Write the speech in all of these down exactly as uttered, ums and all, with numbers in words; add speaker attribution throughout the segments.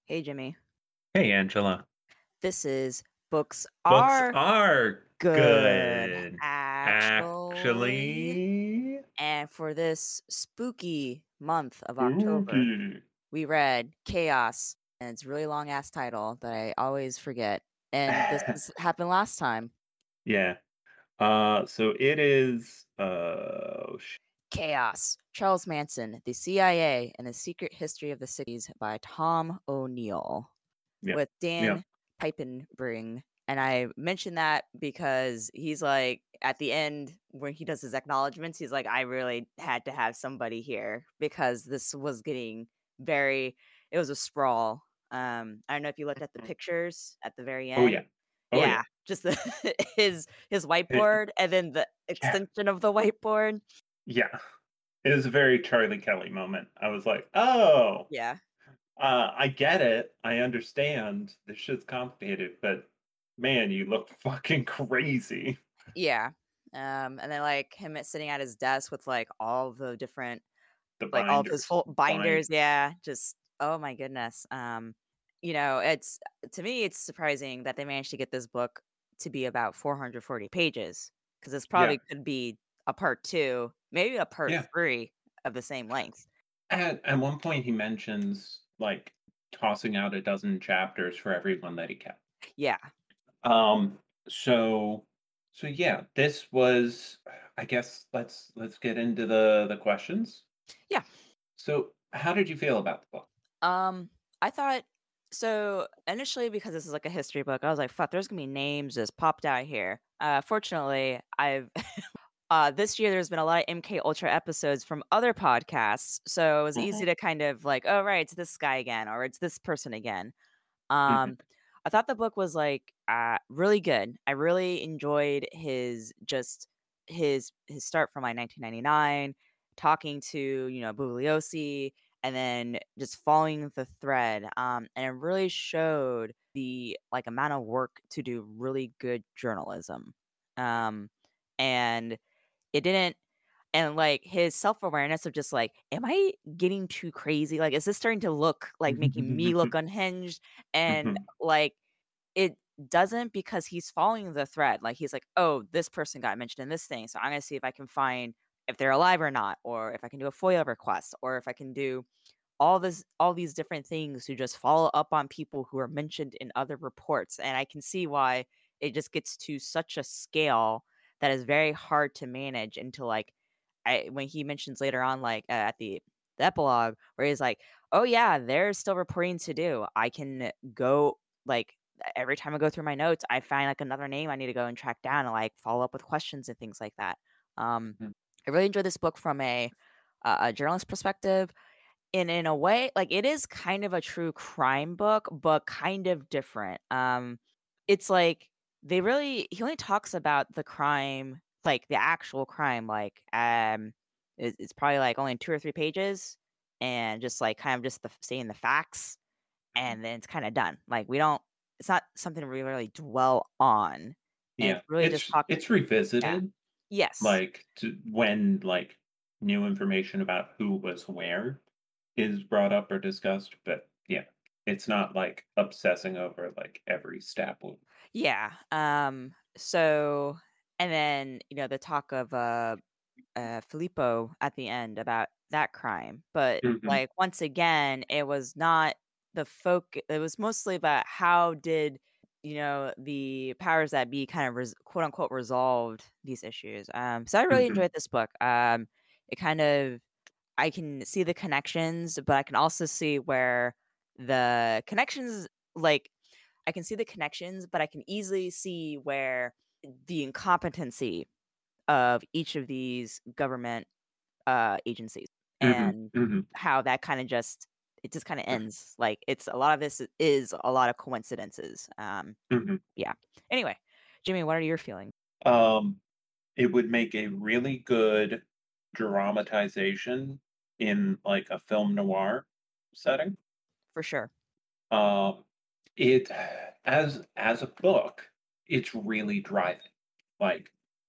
Speaker 1: Hey Jimmy,
Speaker 2: Hey, Angela.
Speaker 1: this is Books
Speaker 2: Books
Speaker 1: Are
Speaker 2: are
Speaker 1: Good,
Speaker 2: good.
Speaker 1: actually.
Speaker 2: Actually,
Speaker 1: And for this spooky month of October,
Speaker 2: spooky.
Speaker 1: we read Chaos, and it's a really long ass title that I always forget. And this has happened last time.
Speaker 2: Yeah. Uh, so it is. Uh, oh, sh-
Speaker 1: Chaos, Charles Manson, the C I A, and the Secret History of the Cities by Tom O'Neill,
Speaker 2: yeah,
Speaker 1: with
Speaker 2: yeah.
Speaker 1: Dan Piepenbring. And I mention that because he's like at the end when he does his acknowledgments, he's like, I really had to have somebody here because this was getting very it was a sprawl. Um, I don't know if you looked at the pictures at the very
Speaker 2: Oh
Speaker 1: end.
Speaker 2: yeah. Oh
Speaker 1: Yeah,
Speaker 2: yeah.
Speaker 1: just the his his
Speaker 2: It,
Speaker 1: whiteboard and then the
Speaker 2: yeah.
Speaker 1: extension of the whiteboard.
Speaker 2: Yeah. It was a very Charlie Kelly moment. I was like, oh,
Speaker 1: Yeah.
Speaker 2: uh, I get it. I understand. This shit's complicated, but man, you look fucking crazy.
Speaker 1: Yeah. Um, and then like him at sitting at his desk with like all the different
Speaker 2: The
Speaker 1: like, all of his
Speaker 2: binders,
Speaker 1: full binders,
Speaker 2: binders.
Speaker 1: yeah, just oh my goodness. Um, you know, it's to me, it's surprising that they managed to get this book to be about four hundred forty pages because this
Speaker 2: Yeah.
Speaker 1: probably could be a part two, maybe a part
Speaker 2: Yeah.
Speaker 1: three of the same length.
Speaker 2: At at one point, he mentions, like, tossing out a dozen chapters for everyone that he kept.
Speaker 1: Yeah,
Speaker 2: Um, so so, yeah, this was I guess let's let's get into the the questions.
Speaker 1: yeah.
Speaker 2: So, how did you feel about the book?
Speaker 1: Um, I thought so initially because this is like a history book, I was like, "Fuck, there's gonna be names just popped out here." Uh, fortunately, I've Uh, this year there's been a lot of M K Ultra episodes from other podcasts, so it was easy
Speaker 2: Mhm,
Speaker 1: to kind of like, "Oh, right, it's this guy again," or "It's this person again."
Speaker 2: mhm,
Speaker 1: Um, I thought the book was, like, uh, really good. I really enjoyed his just his his start from, like, nineteen ninety-nine, talking to, you know, Bugliosi, and then just following the thread, um, and it really showed the, like, amount of work to do really good journalism. Um, and it didn't and, like, his self-awareness of just, like, "Am I getting too crazy? Like, is this starting to look like making me look unhinged?" And,
Speaker 2: mhm,
Speaker 1: like, it doesn't because he's following the thread. Like, he's like, "Oh, this person got mentioned in this thing, so I'm gonna see if I can find if they're alive or not, or if I can do a FOIA request, or if I can do all this all these different things to just follow up on people who are mentioned in other reports." And I can see why it just gets to such a scale that is very hard to manage into, like, I when he mentions later on, like, uh, at the the epilogue where he's like, "Oh, yeah, there's still reporting to do. I can go like, e every time I go through my notes, I find, like, another name I need to go and track down and, like, follow up with questions and things like that." Um,
Speaker 2: mhm.
Speaker 1: I really enjoyed this book from a a a journalist perspective, and in a way, like, it is kind of a true crime book, but kind of different. Um, it's like they really he only talks about the crime, like, the actual crime, like, um, it's it's probably, like, only two or three pages and just, like, kind of just the saying the facts, and then it's kinda done. Like, we don't it's not something we really dwell on, and it's
Speaker 2: Yeah,
Speaker 1: really just
Speaker 2: it's
Speaker 1: talking.
Speaker 2: it's
Speaker 1: Yeah.
Speaker 2: revisited,
Speaker 1: Yes.
Speaker 2: like, to when, like, new information about who was where is brought up or discussed, but, yeah, it's not, like, obsessing over, like, every stat wound.
Speaker 1: Yeah, um, so and then, you know, the talk of, uh uh, Filippo at the end about that crime, but,
Speaker 2: Mhm,
Speaker 1: like, once again, it was not the folk it was mostly about how did, you know, the powers that be kind of res quote, unquote, "resolved" these issues, um, so I really
Speaker 2: mhm,
Speaker 1: enjoyed this book, um, it kind of I can see the connections, but I can also see where the connections like, I can see the connections, but I can easily see where the incompetency of each of these government, uh, agencies
Speaker 2: mhm,
Speaker 1: and
Speaker 2: mhm.
Speaker 1: how that kinda just it just kinda ends, like, it's a lot of this is a lot of coincidences, um,
Speaker 2: Mhm.
Speaker 1: yeah. Anyway, Jimmy, what are your feelings?
Speaker 2: Um, it would make a really good dramatization in, like, a film noir setting.
Speaker 1: For sure.
Speaker 2: Um, it as as a book, it's really driving. Like,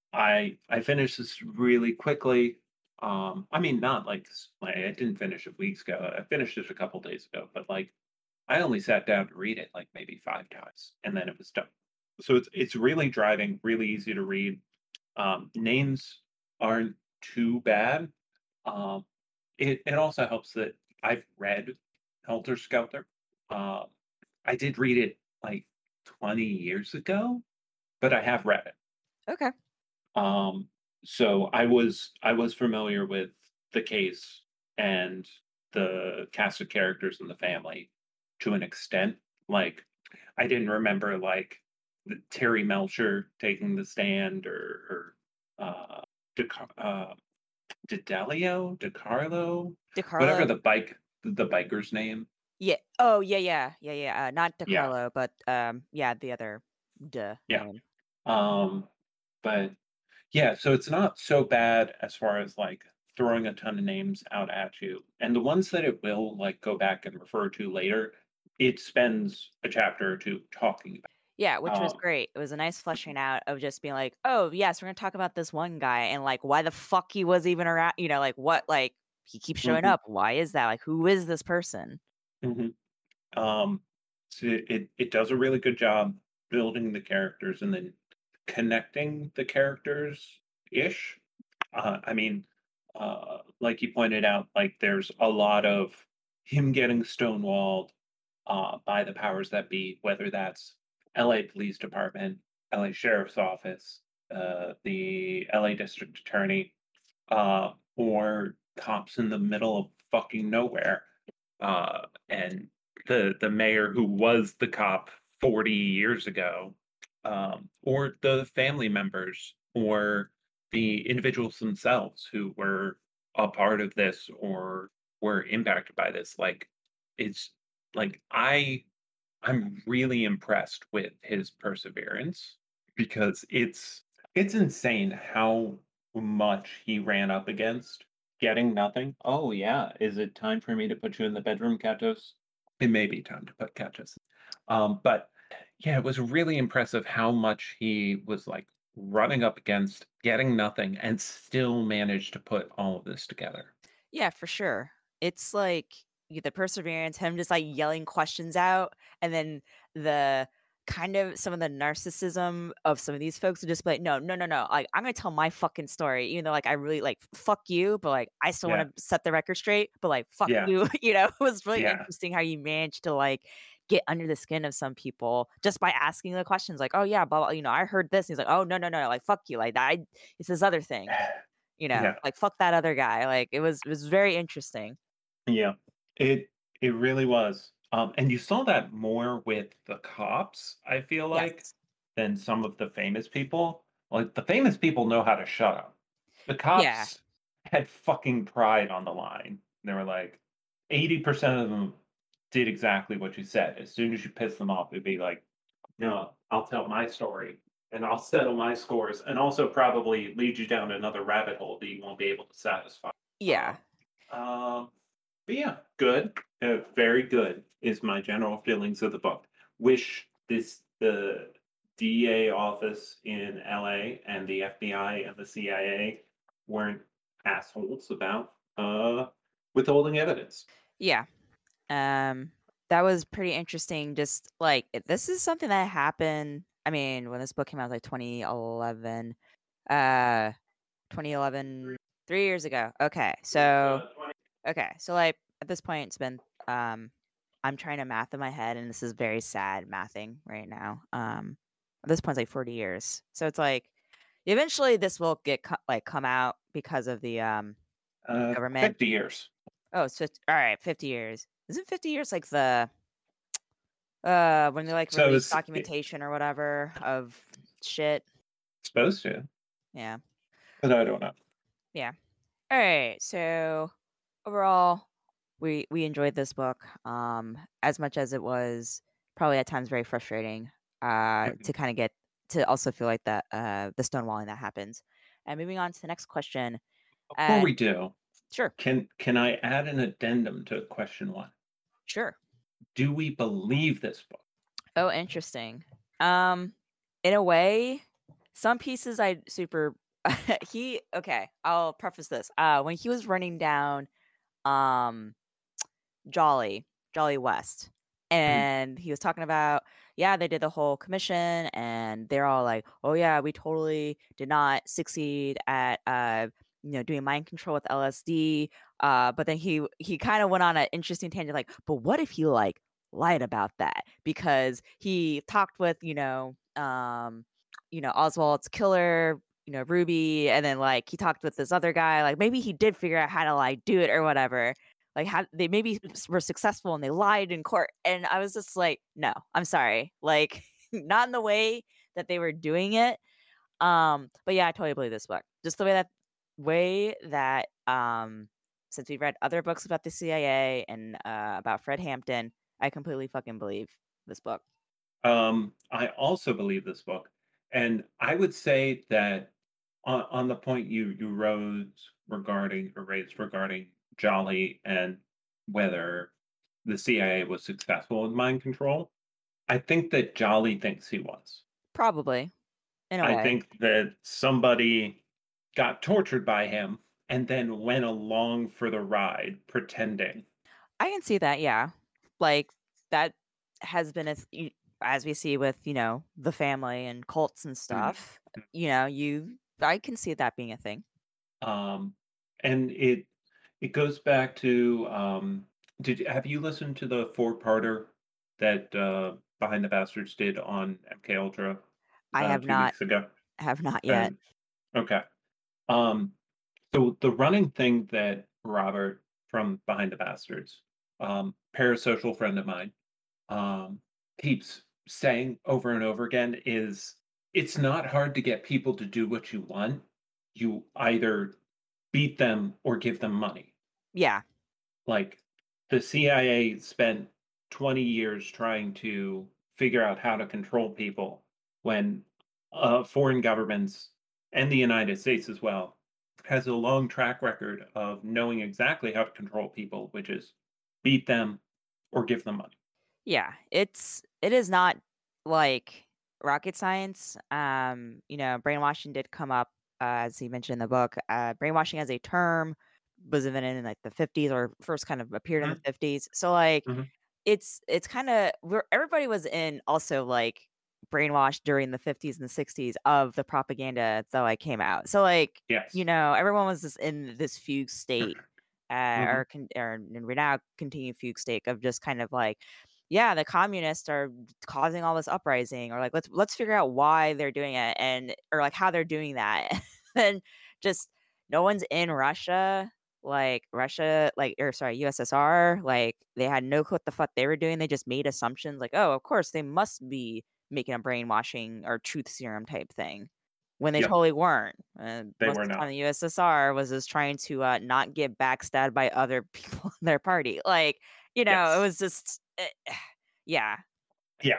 Speaker 2: I I finished this really quickly. Um, I mean, not like s like, I didn't finish it weeks ago. I finished it a couple days ago, but, like, I only sat down to read it like maybe five times, and then it was done. So it's it's really driving, really easy to read. Um, names aren't too bad. Um, it it also helps that I've read Helter Skelter. Uh, I did read it like twenty years ago, but I have read it.
Speaker 1: Okay.
Speaker 2: Um, so I was I was familiar with the case and the cast of characters in the family to an extent. Like I didn't remember like the, Terry Melcher taking the stand or, or uh, DeCar- uh, D'Adelio, DeCarlo, whatever
Speaker 1: DeCarlo.
Speaker 2: the bike the biker's name.
Speaker 1: Yeah. Oh, yeah, yeah, yeah, yeah. Uh, not
Speaker 2: Yeah,
Speaker 1: DeCarlo, but um, yeah, the other duh
Speaker 2: yeah.
Speaker 1: name.
Speaker 2: Um, but Yeah, so it's not so bad as far as, like, throwing a ton of names out at you, and the ones that it will, like, go back and refer to later, it spends a chapter or two talking
Speaker 1: Yeah, which was
Speaker 2: about. Um
Speaker 1: great. It was a nice
Speaker 2: Mhm,
Speaker 1: fleshing out of just being like, "Oh, yes, we're gonna talk about this one guy and, like, why the fuck he was even around," you know, like, what like, he keeps showing
Speaker 2: mhm,
Speaker 1: up. Why is that? Like, who is this person?
Speaker 2: mhm. Um, so it it does a really good job building the characters and then connecting the characters-ish. Uh, I mean, uh, like you pointed out, like, there's a lot of him getting stonewalled uh, by the powers that be, whether that's L A Police Department, L A Sheriff's Office, uh, the L A District Attorney, uh, or cops in the middle of fucking nowhere. Uh, and the the mayor who was the cop forty years ago, um, or the family members, or the individuals themselves who were a part of this or were impacted by this. Like, it's like I I'm really impressed with his perseverance because it's it's insane how much he ran up against getting nothing. Oh yeah, is it time for me to put you in the bedroom, Katos? It may be time to put Katos. Um, but yeah, it was really impressive how much he was like running up against, getting nothing, and still managed to put all of this together.
Speaker 1: Yeah, for sure. It's like y the perseverance, him just, like, yelling questions out, and then the kind of some of the narcissism of some of these folks would just be like, "No, no, no, no, like, I'm gonna tell my fucking story, even though, like, I really like, fuck you, but, like, I still
Speaker 2: Yeah,
Speaker 1: wanna set the record straight, but, like, fuck
Speaker 2: yeah,
Speaker 1: you," you know? It was really
Speaker 2: yeah.
Speaker 1: interesting how you managed to, like, get under the skin of some people just by asking the questions like, "Oh, yeah, blah, blah, you know, I heard this," he's like, "Oh, no, no, no, like, fuck you, like, I it's this other thing." You know,
Speaker 2: Yeah.
Speaker 1: like, "Fuck that other guy," like, it was it was very interesting.
Speaker 2: Yeah, it it really was. Um, and you saw that more with the cops, I feel like,
Speaker 1: Yes.
Speaker 2: than some of the famous people. Like the famous people know how to shut up. The
Speaker 1: Yeah.
Speaker 2: cops had fucking pride on the line. They were like, eighty percent of them did exactly what you said. As soon as you piss them off, it'd be like, no, I'll tell my story and I'll settle my scores and also probably lead you down another rabbit hole that you won't be able to satisfy.
Speaker 1: Yeah.
Speaker 2: Um, um, but yeah, good, uh, very good is my general feelings of the book. Wish this the D A office in L A and the F B I and the C I A weren't assholes about uh withholding evidence.
Speaker 1: Yeah. Um, that was pretty interesting, just, like, I this is something that happened I mean, when this book came out, like, twenty eleven, uh, twenty eleven, three years ago. Okay,
Speaker 2: It's
Speaker 1: so
Speaker 2: uh twenty.
Speaker 1: okay, so, like, at this point, it's been, um I'm trying to math in my head, and this is very sad mathing right now. Um, at this point, it's like forty years. So it's like, eventually, this will get co like, come out because of the, um,
Speaker 2: Uh
Speaker 1: government.
Speaker 2: fifty years.
Speaker 1: Oh, it's just alright, fifty years. Isn't fifty years like the, uh, when they, like,
Speaker 2: So
Speaker 1: release
Speaker 2: it's it's
Speaker 1: documentation or whatever of shit?
Speaker 2: supposed to,
Speaker 1: Yeah.
Speaker 2: but I don't know.
Speaker 1: Yeah. Alright, so overall, we we enjoyed this book, um, as much as it was probably at times very frustrating, uh,
Speaker 2: Mhm.
Speaker 1: to kinda get to also feel like that, uh, the stonewalling that happens. And moving on to the next question,
Speaker 2: Before
Speaker 1: uh
Speaker 2: we do,
Speaker 1: sure,
Speaker 2: can can I add an addendum to question one?
Speaker 1: sure.
Speaker 2: Do we believe this book?
Speaker 1: Oh, interesting. Um, in a way, some pieces I super he okay, I'll preface this. Uh, when he was running down, um, Jolly Jolly West.
Speaker 2: Mhm,
Speaker 1: And he was talking about, yeah, they did the whole commission and they're all like, "Oh yeah, we totally did not succeed at uh, you know, doing mind control with L S D." Uh, but then he he kind of went on an interesting tangent like, "But what if he like lied about that?" Because he talked with, you know, um, you know, Oswald's killer, you know, Ruby, and then like he talked with this other guy, like maybe he did figure out how to like do it or whatever. Like, how they maybe s were successful and they lied in court, and I was just like, "No, I'm sorry." Like, not in the way that they were doing it, um, but yeah, I totally believe this book. Just the way that way that, um since we've read other books about the C I A and, uh, about Fred Hampton, I completely fucking believe this book.
Speaker 2: um, I also believe this book, and I would say that on on the point you you rose regarding or raised regarding Jolly and whether the C I A was successful in mind control, I think that Jolly thinks he was.
Speaker 1: Probably, in a
Speaker 2: I
Speaker 1: way.
Speaker 2: think that somebody got tortured by him and then went along for the ride pretending.
Speaker 1: I can see that, yeah. Like, that has been a th y as we see with, you know, the family and cults and
Speaker 2: Mhm.
Speaker 1: stuff, you know, you I can see that being a thing.
Speaker 2: Um, and it it goes back to, um, did you have you listened to the four-parter that, uh, Behind the Bastards did on M K Ultra
Speaker 1: I
Speaker 2: about
Speaker 1: have
Speaker 2: two
Speaker 1: not
Speaker 2: weeks ago?
Speaker 1: have not yet.
Speaker 2: And okay. Um, so the running thing that Robert from Behind the Bastards, um, parasocial friend of mine, um, keeps saying over and over again is it's not hard to get people to do what you want. You either beat them or give them money.
Speaker 1: Yeah,
Speaker 2: Like the C I A spent twenty years trying to figure out how to control people when uh, foreign governments and the United States as well has a long track record of knowing exactly how to control people, which is beat them or give them money.
Speaker 1: yeah, it's it is not, like, rocket science, um, you know, brainwashing did come up, uh, as he mentioned in the book, uh, brainwashing as a term was invented in, like, the fifties or first kind of appeared in the
Speaker 2: Mhm,
Speaker 1: fifties, so, like,
Speaker 2: mhm.
Speaker 1: It's it's kinda where everybody was in also, like, brainwashed during the fifties and the sixties of the propaganda that, like, came out. So, like, you
Speaker 2: Yes.
Speaker 1: know, everyone was just in this fugue state, uh,
Speaker 2: Mhm.
Speaker 1: or con or in now continued fugue state of just kind of like, yeah, the communists are causing all this uprising, or like, let's let's figure out why they're doing it and or like how they're doing that. And just no one's in Russia, like, Russia, like or sorry, U S S R, like, they had no clue what the fuck they were doing, they just made assumptions like, "Oh, of course, they must be making a brainwashing or truth serum type thing," when they
Speaker 2: Yep,
Speaker 1: totally weren't, and
Speaker 2: they
Speaker 1: most
Speaker 2: were
Speaker 1: of the time
Speaker 2: not.
Speaker 1: the U S S R was just trying to, uh, not get backstabbed by other people in their party, like, you know, it
Speaker 2: Yes.
Speaker 1: was just, eh yeah.
Speaker 2: Yeah.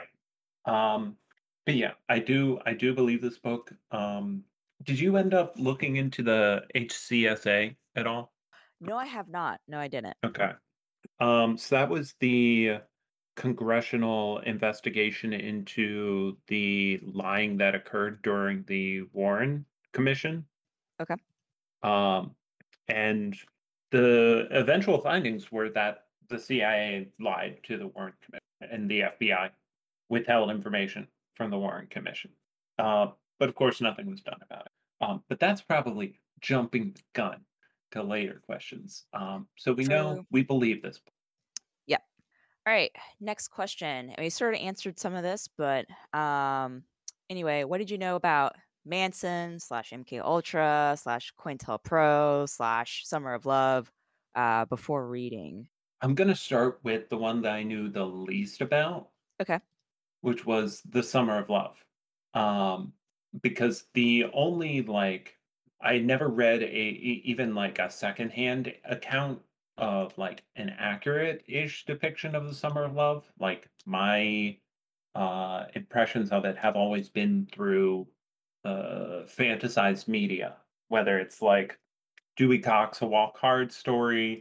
Speaker 2: Um, but yeah, I do I do believe this book. Um, did you end up looking into the H C S A at all?
Speaker 1: No, I have not. No, I didn't.
Speaker 2: Okay. Um, so that was the congressional investigation into the lying that occurred during the Warren Commission.
Speaker 1: Okay.
Speaker 2: Um, and the eventual findings were that the C I A lied to the Warren Commission and the F B I withheld information from the Warren Commission. Uh, but of course, nothing was done about it. Um, but that's probably jumping the gun to later questions. Um, so we know
Speaker 1: True.
Speaker 2: we believe this.
Speaker 1: Yep. Alright, next question, and we sort of answered some of this, but, um, anyway, what did you know about Manson slash M K Ultra slash COINTELPRO slash Summer of Love, uh, before reading?
Speaker 2: I'm going to start with the one that I knew the least about,
Speaker 1: Okay.
Speaker 2: which was The Summer of Love. Um, because the only like I never read a e- even like a secondhand account of like an accurate-ish depiction of the Summer of Love. Like my uh impressions of it have always been through uh fantasized media, whether it's like Dewey Cox, A Walk Hard story,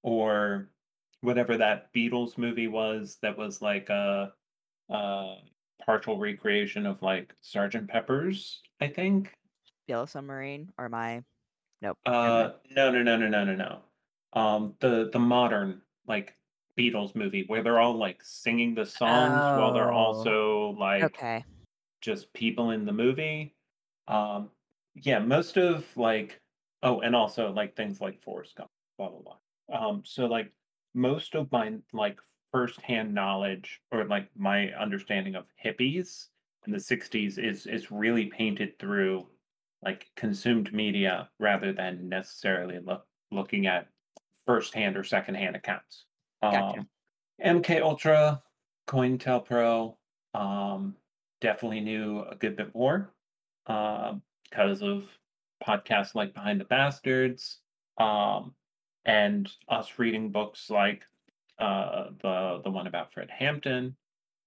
Speaker 2: or whatever that Beatles movie was that was like a uh, partial recreation of, like, Sergeant Pepper's, I think?
Speaker 1: Yellow Submarine or my nope, never mind.
Speaker 2: Uh, no, no, no, no, no, no, no. Um, the the modern, like, Beatles movie where they're all, like, singing the songs while they're
Speaker 1: Oh,
Speaker 2: also, like,
Speaker 1: okay.
Speaker 2: just people in the movie. Um, yeah, most of, like oh, and also, like, things like Forrest Gump, blah, blah, blah. Um, so, like, most of my, like, firsthand knowledge or, like, my understanding of hippies in the sixties is is really painted through, like, consumed media rather than necessarily look looking at firsthand or secondhand accounts.
Speaker 1: Gotcha.
Speaker 2: Um, M K Ultra, COINTELPRO, um, definitely knew a good bit more, um, because of podcasts like Behind the Bastards, um, and us reading books like uh, the the one about Fred Hampton.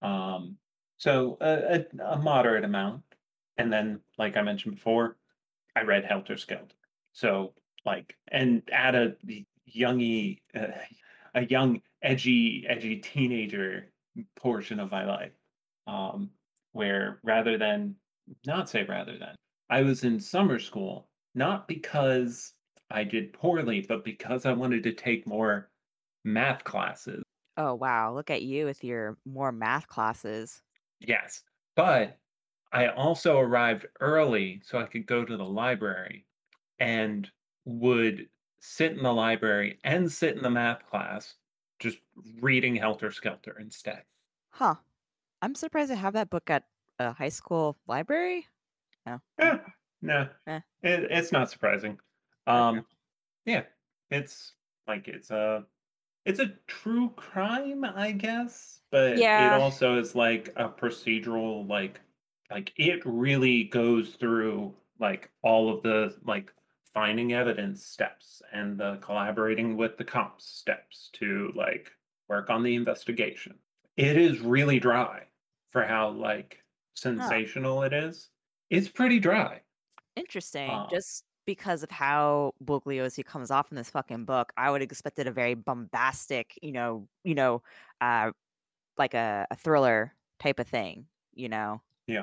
Speaker 2: Um, so a, a, a moderate amount, and then, like I mentioned before, I read Helter Skelter. So, like, and at a youngy, uh, a young, edgy, edgy teenager portion of my life, um, where rather than, not say rather than, I was in summer school, not because I did poorly, but because I wanted to take more math classes.
Speaker 1: Oh, wow, look at you with your more math classes.
Speaker 2: Yes. But I also arrived early so I could go to the library and would sit in the library and sit in the math class just reading Helter Skelter instead.
Speaker 1: Huh. I'm surprised I have that book at a high school library. Oh,
Speaker 2: Eh,
Speaker 1: okay.
Speaker 2: no,
Speaker 1: Eh,
Speaker 2: it, it's not surprising.
Speaker 1: okay.
Speaker 2: Um, yeah, it's like it's a it's a true crime, I guess, but it
Speaker 1: Yeah,
Speaker 2: also is like a procedural, like like it really goes through like all of the like finding evidence steps and the collaborating with the cops steps to like work on the investigation. It is really dry for how like
Speaker 1: huh,
Speaker 2: sensational it is. It's pretty dry.
Speaker 1: interesting.
Speaker 2: Um,
Speaker 1: Just because of how Bugliosi comes off in this fucking book, I would have expected a very bombastic, you know you know, uh, like a a thriller type of thing, you know?
Speaker 2: yeah.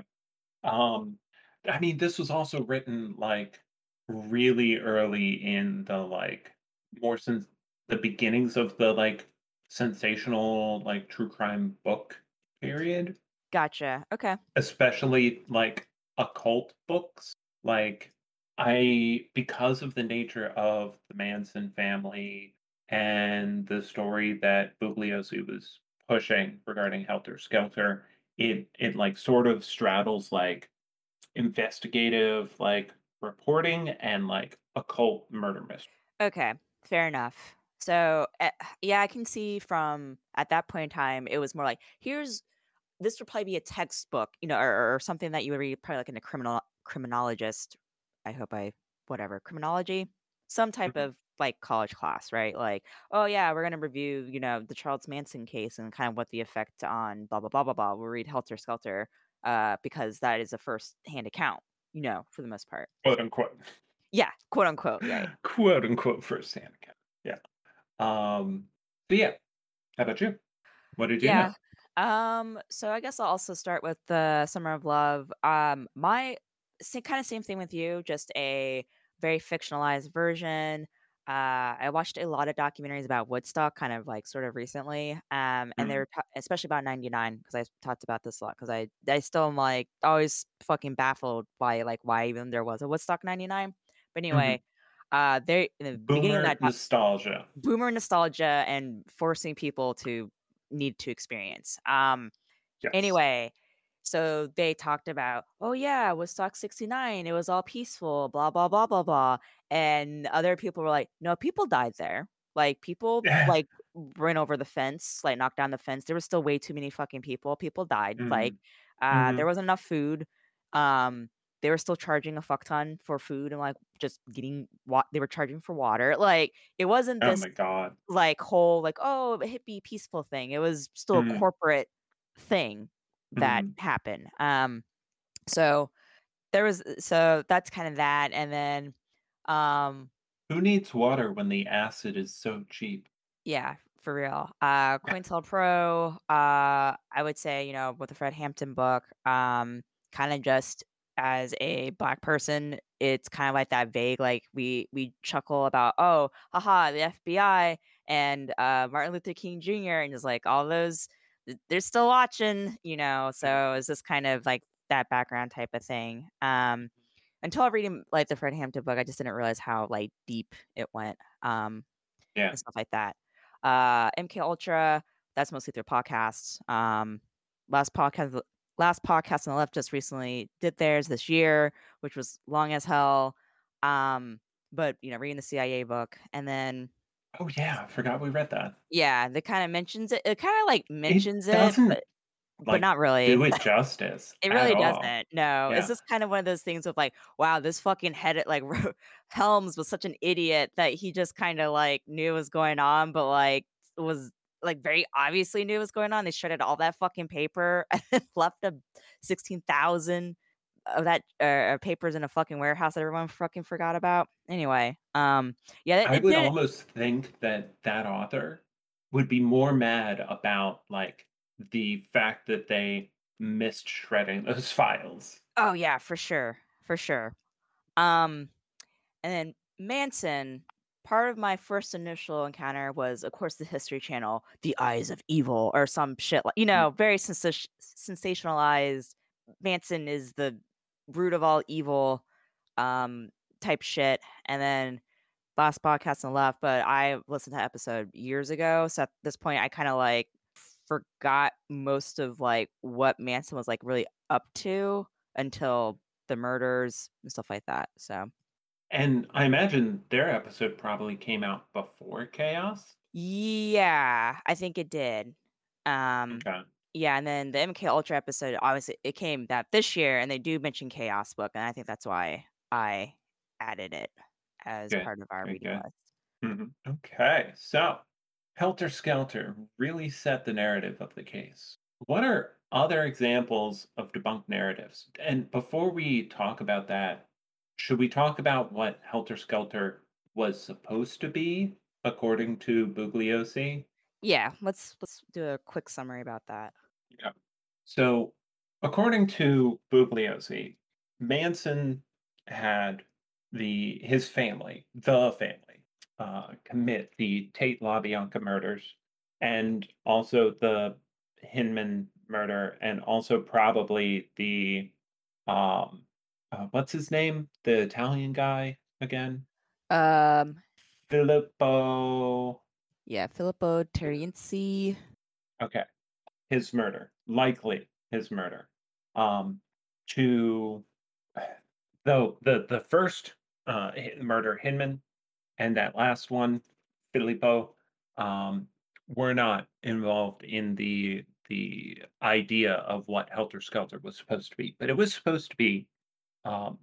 Speaker 2: Um, I mean, this was also written like really early in the like more since the beginnings of the like sensational like true crime book period,
Speaker 1: Gotcha, okay.
Speaker 2: especially like occult books. Like I because of the nature of the Manson family and the story that Bugliosi was pushing regarding Helter Skelter, it it like sort of straddles like investigative, like, reporting and, like, occult murder mystery.
Speaker 1: Okay, fair enough. So, eh, yeah, I can see from at that point in time, it was more like, here's this would probably be a textbook, you know, or, or something that you would read probably like in a criminal criminologist. I hope I whatever criminology, some type
Speaker 2: Mhm.
Speaker 1: of like college class, right? Like, oh yeah, we're gonna review, you know, the Charles Manson case and kind of what the effect on blah blah blah blah blah. We'll read Helter Skelter, uh, because that is a first hand account, you know, for the most part.
Speaker 2: Quote, unquote.
Speaker 1: Yeah, quote unquote, right?
Speaker 2: Quote, unquote, "firsthand account." Yeah. Um, but yeah, how about you? What did you
Speaker 1: Yeah.
Speaker 2: know?
Speaker 1: Um, so I guess I'll also start with the Summer of Love. Um, my sa kinda same thing with you, just a very fictionalized version. Uh, I watched a lot of documentaries about Woodstock kind of, like, sort of recently, um, and they
Speaker 2: Mm,
Speaker 1: were ta especially about 'ninety-nine, 'cause I talked about this a lot, 'cause I I still am, like, always fucking baffled by, like, why even there was a Woodstock 'ninety-nine. But
Speaker 2: mhm.
Speaker 1: anyway, uh, they in the beginning of
Speaker 2: Boomer
Speaker 1: that
Speaker 2: nostalgia.
Speaker 1: boomer nostalgia and forcing people to need to experience. Um,
Speaker 2: Yes.
Speaker 1: anyway, so they talked about, "Oh yeah, Woodstock 'sixty-nine, it was all peaceful, blah blah blah blah blah." And other people were like, "No, people died there. Like people
Speaker 2: Yeah.
Speaker 1: like ran over the fence, like knocked down the fence. There was still way too many fucking people. People died. Like
Speaker 2: Mhm.
Speaker 1: uh there
Speaker 2: Mhm.
Speaker 1: wasn't enough food. Um they were still charging a fuck ton for food and like just getting what they were charging for water. Like it wasn't
Speaker 2: Oh
Speaker 1: this
Speaker 2: my god.
Speaker 1: like, whole, like, "Oh, hippie peaceful thing." It was still a
Speaker 2: Mhm.
Speaker 1: corporate thing that
Speaker 2: Mhm.
Speaker 1: happened. Um, so there was so that's kinda that, and then, um
Speaker 2: Who needs water when the acid is so cheap?
Speaker 1: yeah, for real. Uh, COINTELPRO, uh, I would say, you know, with the Fred Hampton book, um, kinda just as a Black person, it's kind of like that vague, like, we we chuckle about, "Oh, haha, the F B I," and uh, Martin Luther King Junior and just like all those, th- they're still watching, you know. So it's just kind of like that background type of thing. Um, until reading like the Fred Hampton book, I just didn't realize how like deep it went. Um,
Speaker 2: Yeah.
Speaker 1: and stuff like that. Uh, M K Ultra, that's mostly through podcasts. Um, last podcast, last podcast on the left just recently did theirs this year, which was long as hell. Um, but you know, reading the C I A book, and then
Speaker 2: Oh, yeah, I forgot we read that.
Speaker 1: yeah, that kind of mentions it. It kind of like
Speaker 2: It
Speaker 1: mentions it,
Speaker 2: doesn't,
Speaker 1: but but
Speaker 2: like,
Speaker 1: not really.
Speaker 2: do it justice
Speaker 1: It
Speaker 2: at
Speaker 1: really
Speaker 2: all.
Speaker 1: doesn't. No, it's
Speaker 2: Yeah.
Speaker 1: just kind of one of those things of like, wow, this fucking head like Helms was such an idiot that he just kind of like knew what was going on, but like was like very obviously knew what was going on. They shredded all that fucking paper and left a sixteen thousand of that uh, papers in a fucking warehouse that everyone fucking forgot about. Anyway, um, yeah, it,
Speaker 2: I
Speaker 1: it
Speaker 2: would
Speaker 1: did.
Speaker 2: almost think that that author would be more mad about, like, the fact that they missed shredding those files.
Speaker 1: Oh yeah, for sure, for sure. Um, And then Manson, part of my first initial encounter was, of course, the History Channel, The Eyes of Evil, or some shit like, you
Speaker 2: Mm,
Speaker 1: know, very sensat- sensationalized. Manson is the root of all evil, um, type shit. And then last podcast on the left, but I listened to that episode years ago. So at this point, I kind of like forgot most of like what Manson was like really up to until the murders and stuff like that. So.
Speaker 2: and I imagine their episode probably came out before Chaos?
Speaker 1: Yeah, I think it did. Um,
Speaker 2: Okay,
Speaker 1: yeah, and then the M K Ultra episode, obviously, it came that this year, and they do mention Chaos Book, and I think that's why I added it as
Speaker 2: good,
Speaker 1: part of our
Speaker 2: good,
Speaker 1: reading
Speaker 2: good.
Speaker 1: list.
Speaker 2: Mhm. Okay, so Helter Skelter really set the narrative of the case. What are other examples of debunked narratives? And before we talk about that, should we talk about what Helter Skelter was supposed to be, according to Bugliosi?
Speaker 1: Yeah, let's let's do a quick summary about that.
Speaker 2: Yeah. So, according to Bugliosi, Manson had the his family, the family, uh, commit the Tate LaBianca murders, and also the Hinman murder, and also probably the um, uh, what's his name, the Italian guy again,
Speaker 1: Um,
Speaker 2: Filippo.
Speaker 1: yeah, Filippo Terriensi.
Speaker 2: Okay, his murder, likely his murder. Um, to though the the first uh, hi- murder, Hinman, and that last one, Filippo, um, were not involved in the the idea of what Helter Skelter was supposed to be, but it was supposed to be um,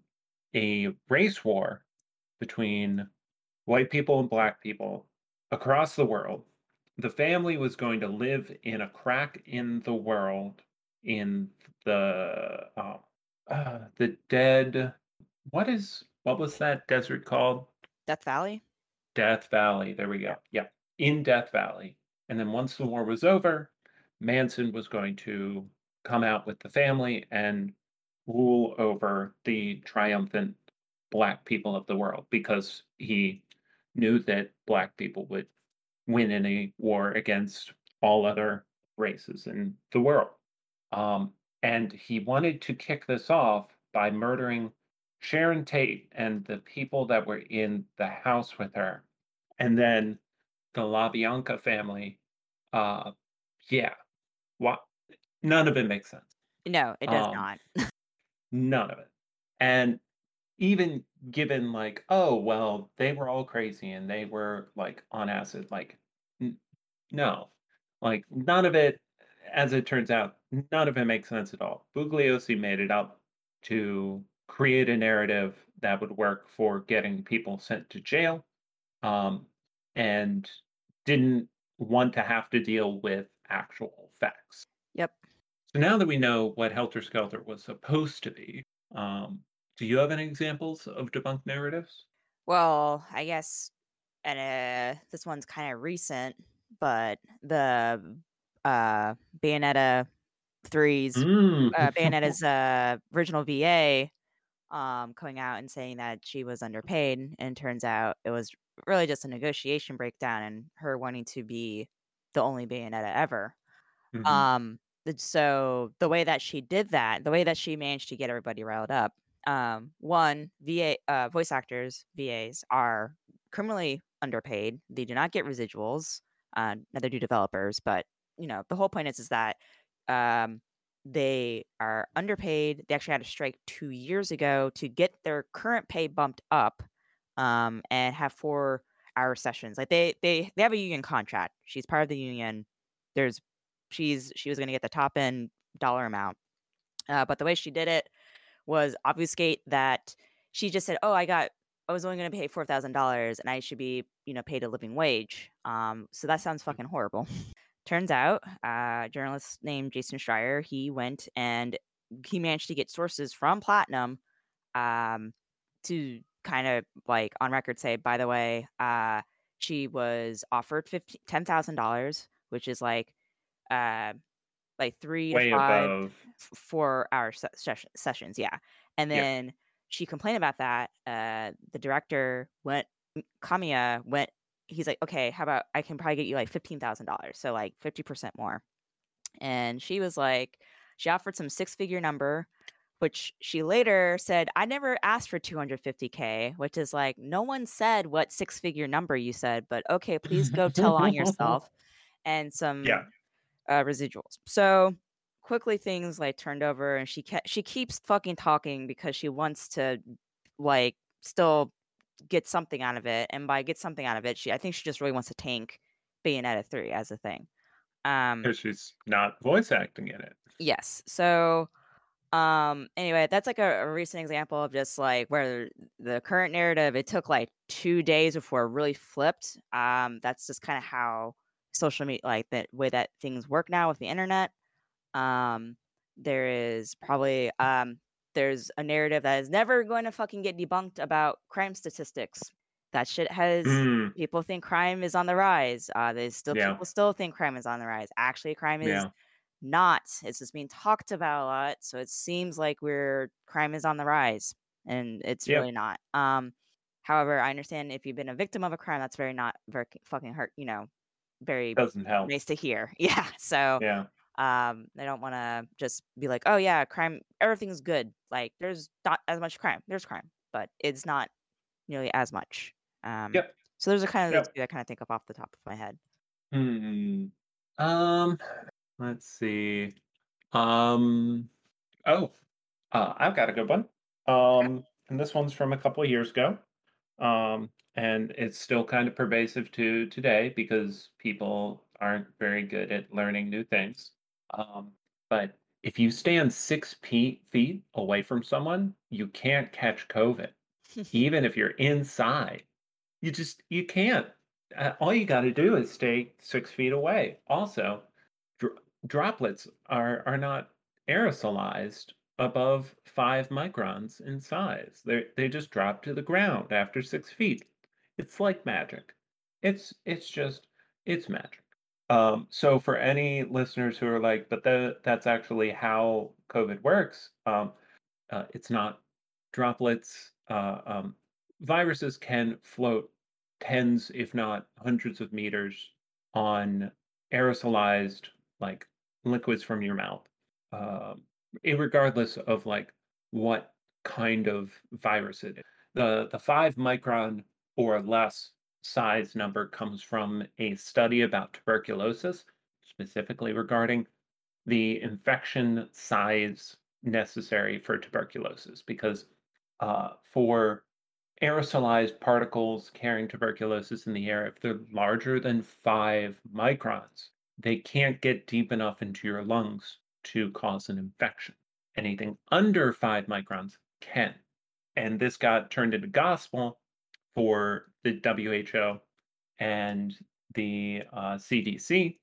Speaker 2: a race war between white people and black people across the world. The family was going to live in a crack in the world in the uh, uh, the dead. What is what was that desert called?
Speaker 1: Death Valley.
Speaker 2: Death Valley. There we
Speaker 1: Yeah.
Speaker 2: go. Yeah, in Death Valley. And then once the war was over, Manson was going to come out with the family and rule over the triumphant black people of the world because he knew that black people would win in a war against all other races in the world. Um, and he wanted to kick this off by murdering Sharon Tate and the people that were in the house with her. And then the LaBianca family, uh, yeah, what? None of it makes sense.
Speaker 1: No, it does
Speaker 2: Um,
Speaker 1: not.
Speaker 2: none of it. And even given like, oh, well, they were all crazy and they were like on acid, like, n- no, like none of it, as it turns out, none of it makes sense at all. Bugliosi made it up to create a narrative that would work for getting people sent to jail, um, and didn't want to have to deal with actual facts.
Speaker 1: Yep.
Speaker 2: So now that we know what Helter Skelter was supposed to be, um, do you have any examples of debunked narratives?
Speaker 1: Well, I guess, and uh, this one's kind of recent, but the uh, Bayonetta three's
Speaker 2: Mm.
Speaker 1: uh, Bayonetta's uh, original V A um, coming out and saying that she was underpaid, and turns out it was really just a negotiation breakdown and her wanting to be the only Bayonetta ever.
Speaker 2: Mhm.
Speaker 1: Um, th so the way that she did that, the way that she managed to get everybody riled up, um, one, V A uh, voice actors, V As are criminally underpaid. They do not get residuals, uh, neither do developers, but, you know, the whole point is is that, um, they are underpaid. They actually had a strike two years ago to get their current pay bumped up, um, and have four-hour sessions. Like, they they they have a union contract. She's part of the union. There's she's she was gonna get the top end dollar amount, uh, but the way she did it was obfuscate that she just said, "Oh, I got I was only gonna pay four thousand dollars and I should be, you know, paid a living wage." Um, so that sounds fucking horrible. Turns out, uh, a journalist named Jason Schreier, he went and he managed to get sources from Platinum, um, to kind of, like, on record say, "By the way, uh, she was offered fifty ten thousand dollars which is like, uh, like three to
Speaker 2: Way
Speaker 1: five
Speaker 2: above.
Speaker 1: f four-hour se session sessions," yeah, and
Speaker 2: Yeah.
Speaker 1: then she complained about that, uh, the director went m Kamiya went he's like, "Okay, how about I can probably get you, like, fifteen thousand dollars so, like, fifty percent more." And she was like she offered some six-figure number, which she later said, "I never asked for two hundred fifty K," which is like, "No one said what six-figure number you said, but okay, please go tell on yourself," and
Speaker 2: Yeah.
Speaker 1: some, uh, residuals. So, quickly things, like, turned over and she kept she keeps fucking talking because she wants to, like, still get something out of it, and by get something out of it, she I think she just really wants to tank Bayonetta three as a thing. Um
Speaker 2: 'Cause she's not voice acting in it.
Speaker 1: Yes. So, um, anyway, that's like a, a recent example of just like where the current narrative, it took like two days before it really flipped. Um, that's just kind of how social media, like the way that things work now with the internet. Um, there is probably um, there's a narrative that is never going to fucking get debunked about crime statistics. That shit has
Speaker 2: Mm,
Speaker 1: people think crime is on the rise. Uh, there's still
Speaker 2: yeah,
Speaker 1: people still think crime is on the rise. Actually, crime is
Speaker 2: yeah,
Speaker 1: not. It's just being talked about a lot, so it seems like we're crime is on the rise, and it's
Speaker 2: yep,
Speaker 1: really not. Um, however, I understand if you've been a victim of a crime, that's very not very fucking hurt. You know, very
Speaker 2: doesn't help.
Speaker 1: nice to hear. Yeah. So,
Speaker 2: Yeah,
Speaker 1: um, I don't want to just be like, oh yeah, crime, everything's good. Like, there's not as much crime. There's crime, but it's not nearly as much. Um,
Speaker 2: yep,
Speaker 1: so those are kind of the
Speaker 2: yep.
Speaker 1: two I kind of think of off the top of my head.
Speaker 2: Hmm. Um, let's see. Um, oh, uh, I've got a good one.
Speaker 1: Okay.
Speaker 2: Um, and this one's from a couple of years ago. Um, and it's still kind of pervasive to today because people aren't very good at learning new things. Um, but if you stand six pe- feet away from someone, you can't catch COVID, even if you're inside. You just you can't. Uh, all you got to do is stay six feet away. Also, dr- droplets are are not aerosolized above five microns in size. They they just drop to the ground after six feet. It's like magic. It's it's just it's magic. Um, so for any listeners who are like, but that that's actually how COVID works. Um, uh, it's not droplets. Uh, um, viruses can float tens, if not hundreds of meters on aerosolized like liquids from your mouth, um, regardless of like what kind of virus it is. The the five micron or less size number comes from a study about tuberculosis, specifically regarding the infection size necessary for tuberculosis because uh, for aerosolized particles carrying tuberculosis in the air, if they're larger than five microns, they can't get deep enough into your lungs to cause an infection. Anything under five microns can. And this got turned into gospel for the W H O and the uh, C D C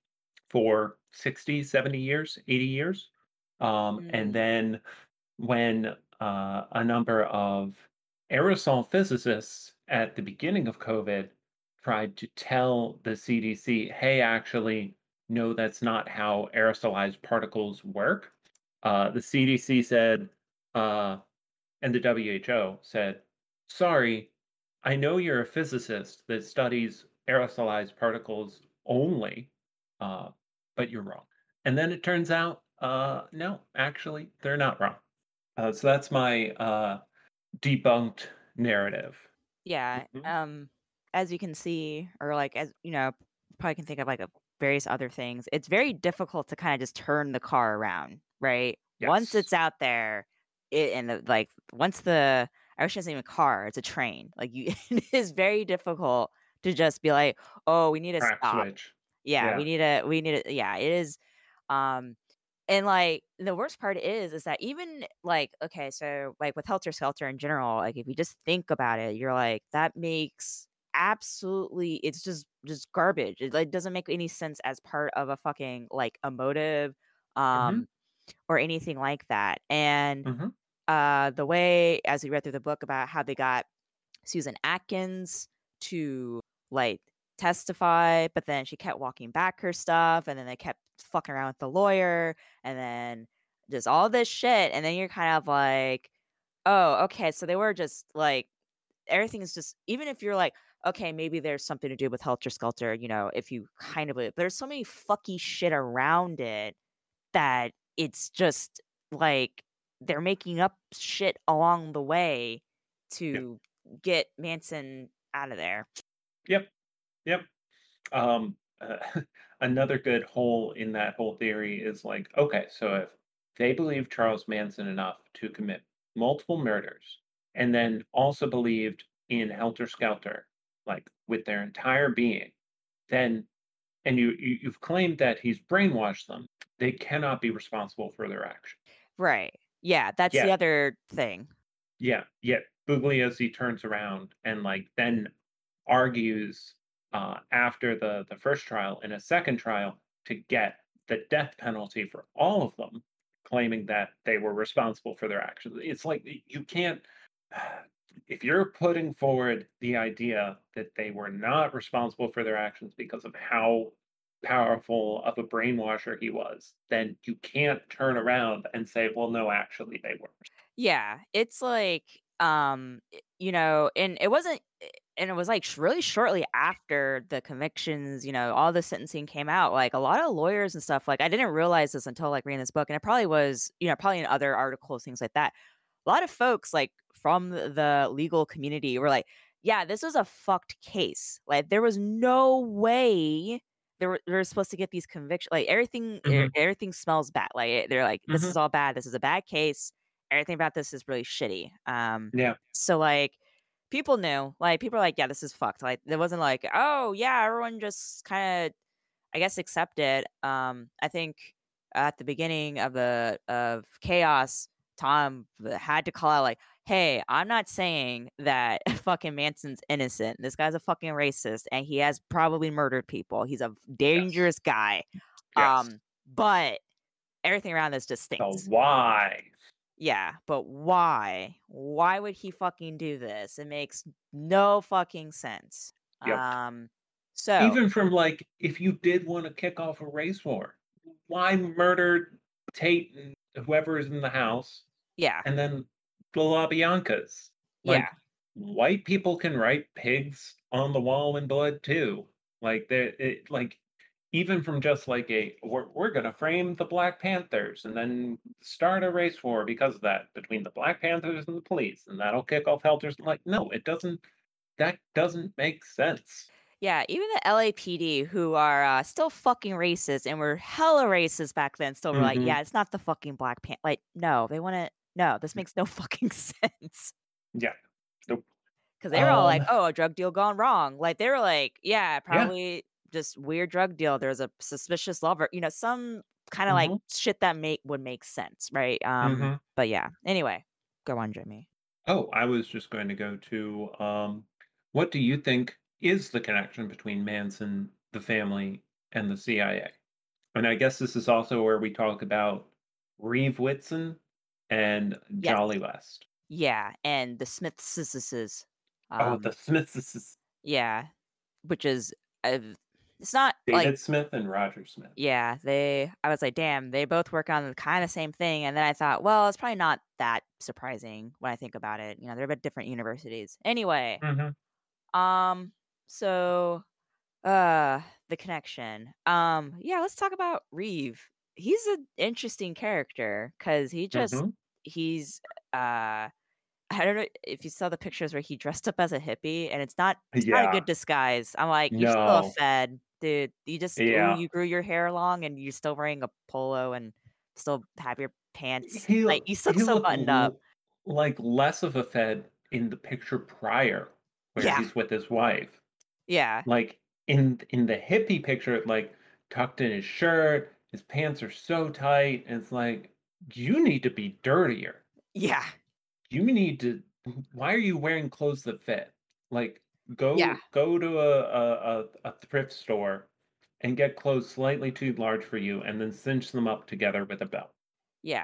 Speaker 2: for sixty, seventy years, eighty years. Um, and
Speaker 1: Mm.
Speaker 2: then when uh, a number of aerosol physicists at the beginning of COVID tried to tell the C D C, hey, actually, no, that's not how aerosolized particles work. Uh, the C D C said, uh, and the W H O said, sorry, I know you're a physicist that studies aerosolized particles only, uh, but you're wrong. And then it turns out, uh, no, actually, they're not wrong. Uh, so that's my uh, debunked narrative.
Speaker 1: Yeah,
Speaker 2: Mhm.
Speaker 1: um, as you can see, or like as you know, probably can think of like a various other things. It's very difficult to kind of just turn the car around, right? Once
Speaker 2: Yes.
Speaker 1: it's out there, it and the, like once the I shouldn't say even car, it's a train. Like you, it is very difficult to just be like, oh, we need to
Speaker 2: Crack
Speaker 1: stop.
Speaker 2: switch.
Speaker 1: Yeah, we
Speaker 2: Yeah.
Speaker 1: need to, we need to. Yeah, it is. Um, and, like, the worst part is is that even, like okay, so, like, with Helter Skelter in general, like, if you just think about it, you're like, that makes absolutely it's just just garbage. It, like, doesn't make any sense as part of a fucking, like, emotive,
Speaker 2: Hmm.
Speaker 1: um, or anything like that, and,
Speaker 2: Hmm.
Speaker 1: uh, the way as we read through the book about how they got Susan Atkins to, like, testify, but then she kept walking back her stuff, and then they kept fucking around with the lawyer, and then just all this shit, and then you're kind of like, "Oh, okay, so they were just, like" everything is just even if you're like, "Okay, maybe there's something to do with Helter Skelter," you know, if you kind of believe there's so many fucky shit around it that it's just, like, they're making up shit along the way
Speaker 2: Yeah.
Speaker 1: to get Manson out of there.
Speaker 2: Yep. Yep. Um, uh, another good hole in that whole theory is like, okay, so if they believed Charles Manson enough to commit multiple murders, and then also believed in Helter Skelter, like with their entire being, then and you, you you've claimed that he's brainwashed them, they cannot be responsible for their actions.
Speaker 1: Right. Yeah, that's the
Speaker 2: Yet,
Speaker 1: other thing.
Speaker 2: yeah, yet Bugliosi turns around and like then argues uh, after the the first trial in a second trial to get the death penalty for all of them, claiming that they were responsible for their actions. It's like you can't. If you're putting forward the idea that they were not responsible for their actions because of how powerful of a brainwasher he was, then you can't turn around and say, well, no, actually, they were.
Speaker 1: Yeah, it's like, um, i you know, and it wasn't eh, and it was, like, sh really shortly after the convictions, you know, all the sentencing came out, like, a lot of lawyers and stuff, like, I didn't realize this until, like, reading this book, and it probably was, you know, probably in other articles, things like that. A lot of folks, like, from the the legal community were like, "Yeah, this was a fucked case." Like, there was no way they were they were supposed to get these convictions. Like, everything e
Speaker 2: Hmm.
Speaker 1: everything smells bad. Like, eh, they're like, "This is
Speaker 2: Hmm.
Speaker 1: all bad. This is a bad case. Everything about this is really shitty." Um,
Speaker 2: Yeah.
Speaker 1: so, like, people knew. Like, people are like, "Yeah, this is fucked." Like, it wasn't like, "Oh, yeah, everyone just kinda, I guess, accepted." Um, I think at the beginning of the of Chaos, Tom v had to call out like, "Hey, I'm not saying that fucking Manson's innocent. This guy's a fucking racist, and he has probably murdered people. He's a
Speaker 2: Yes.
Speaker 1: dangerous guy.
Speaker 2: Yes.
Speaker 1: Um, but everything around this just
Speaker 2: The
Speaker 1: stinks."
Speaker 2: why.
Speaker 1: Yeah, but why? Why would he fucking do this? It makes no fucking sense.
Speaker 2: Yep.
Speaker 1: Um, so
Speaker 2: Even from like, if you did want to kick off a race war, why murder Tate and whoever is in the house,
Speaker 1: yeah,
Speaker 2: and then the LaBiancas?
Speaker 1: yeah,
Speaker 2: Like, white people can write pigs on the wall in blood too. Like that, it like even from just like a we're we're gonna frame the Black Panthers and then start a race war because of that between the Black Panthers and the police, and that'll kick off Helters. Like, no, it doesn't. That doesn't make sense.
Speaker 1: yeah. Even the L A P D, who are uh, still fucking racist and were hella racist back then, still were like,
Speaker 2: Hmm.
Speaker 1: yeah, it's not the fucking Black Panther. Like, no, they want to. No, this makes no fucking sense.
Speaker 2: Yeah. Nope.
Speaker 1: 'Cause they were all like,
Speaker 2: Um,
Speaker 1: "Oh, a drug deal gone wrong." Like, they were like, "Yeah,
Speaker 2: yeah.
Speaker 1: probably just weird drug deal. There's a suspicious lover." You know, some kinda, like,
Speaker 2: Mhm.
Speaker 1: shit that make would make sense, right? Um,
Speaker 2: Mhm.
Speaker 1: but yeah. Anyway, go on, Jimmy.
Speaker 2: Oh, I was just going to go to, um, what do you think is the connection between Manson, the family, and the C I A? And I guess this is also where we talk about Reeve Whitson and
Speaker 1: Yes.
Speaker 2: Jolly West.
Speaker 1: Yeah, and the Smiths
Speaker 2: Oh,
Speaker 1: um,
Speaker 2: the Smiths,
Speaker 1: yeah, which is, uh, it's not like
Speaker 2: David Smith and Roger Smith.
Speaker 1: yeah, they I was like, "Damn, they both work on the kinda same thing," and then I thought, "Well, it's probably not that surprising when I think about it." You know, they're at different universities. Anyway,
Speaker 2: Mhm.
Speaker 1: Um, so, uh, the connection. Um, yeah, let's talk about Reeve. He's an interesting character because he just
Speaker 2: Mhm.
Speaker 1: he's uh I don't know if you saw the pictures where he dressed up as a hippie, and it's not it's not a
Speaker 2: Yeah.
Speaker 1: good disguise. I'm like, "You're still a
Speaker 2: No.
Speaker 1: Fed, dude. You just ooh,
Speaker 2: Yeah.
Speaker 1: you grew your hair long and you're still wearing a polo and still have your pants
Speaker 2: He
Speaker 1: like, you look
Speaker 2: he
Speaker 1: so
Speaker 2: looked
Speaker 1: buttoned up."
Speaker 2: l like less of a Fed in the picture prior, where
Speaker 1: Yeah,
Speaker 2: he's with his wife.
Speaker 1: yeah,
Speaker 2: Like, in in the hippie picture, like, tucked in his shirt, his pants are so tight, and it's like, "You need to be dirtier.
Speaker 1: yeah,
Speaker 2: You need to why are you wearing clothes that fit? Like,
Speaker 1: yeah,
Speaker 2: go go to a a a a thrift store and get clothes slightly too large for you, and then cinch them up together with a belt."
Speaker 1: yeah.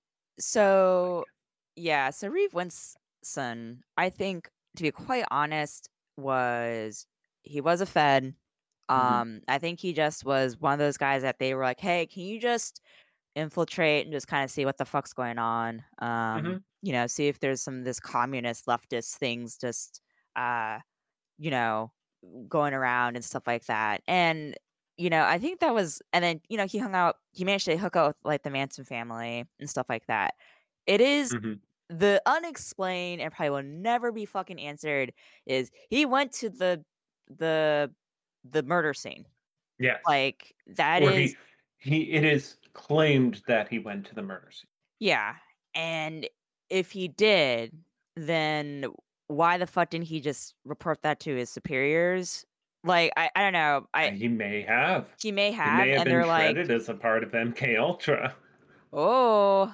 Speaker 2: Like
Speaker 1: So, yeah, so Reeve Winston, I think, to be quite honest, was he was a Fed.
Speaker 2: mhm,
Speaker 1: Um, I think he just was one of those guys that they were like, "Hey, can you just infiltrate and just kinda see what the fuck's going on?" Um,
Speaker 2: mhm,
Speaker 1: you know, see if there's some of this communist leftist things just, uh, you know, going around and stuff like that. And, you know, I think that was and then, you know, he hung out he managed to hook up with, like, the Manson family and stuff like that. It is
Speaker 2: mhm.
Speaker 1: the unexplained and probably will never be fucking answered is he went to the the the murder scene.
Speaker 2: Yes.
Speaker 1: Like, that
Speaker 2: Or
Speaker 1: is
Speaker 2: he he it is claimed that he went to the murder scene.
Speaker 1: yeah, and if he did, then why the fuck didn't he just report that to his superiors? Like, I I don't know,
Speaker 2: Uh,
Speaker 1: I
Speaker 2: he may have.
Speaker 1: he may
Speaker 2: It may
Speaker 1: have,
Speaker 2: have
Speaker 1: and
Speaker 2: been
Speaker 1: they're like,
Speaker 2: shredded as a part of M K Ultra.
Speaker 1: "Oh,"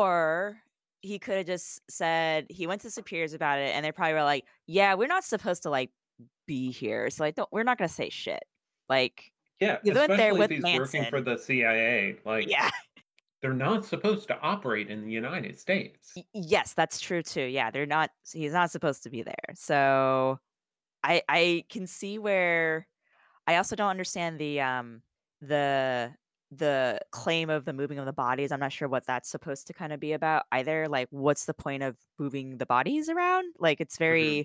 Speaker 1: or he coulda just said he went to superiors about it, and they probably were like, "Yeah, we're not supposed to, like, be here, so, like, don't we're not gonna say shit." Like,
Speaker 2: Yeah,
Speaker 1: he went there
Speaker 2: especially if
Speaker 1: with
Speaker 2: he's working for
Speaker 1: Manson.
Speaker 2: the C I A, like,
Speaker 1: Yeah.
Speaker 2: they're not supposed to operate in the United States.
Speaker 1: Y yes, that's true too, yeah, they're not he's not supposed to be there, so I I can see where I also don't understand the, um, the the claim of the moving of the bodies. I'm not sure what that's supposed to kinda be about either, like, what's the point of moving the bodies around? Like, it's
Speaker 2: Mhm,
Speaker 1: very,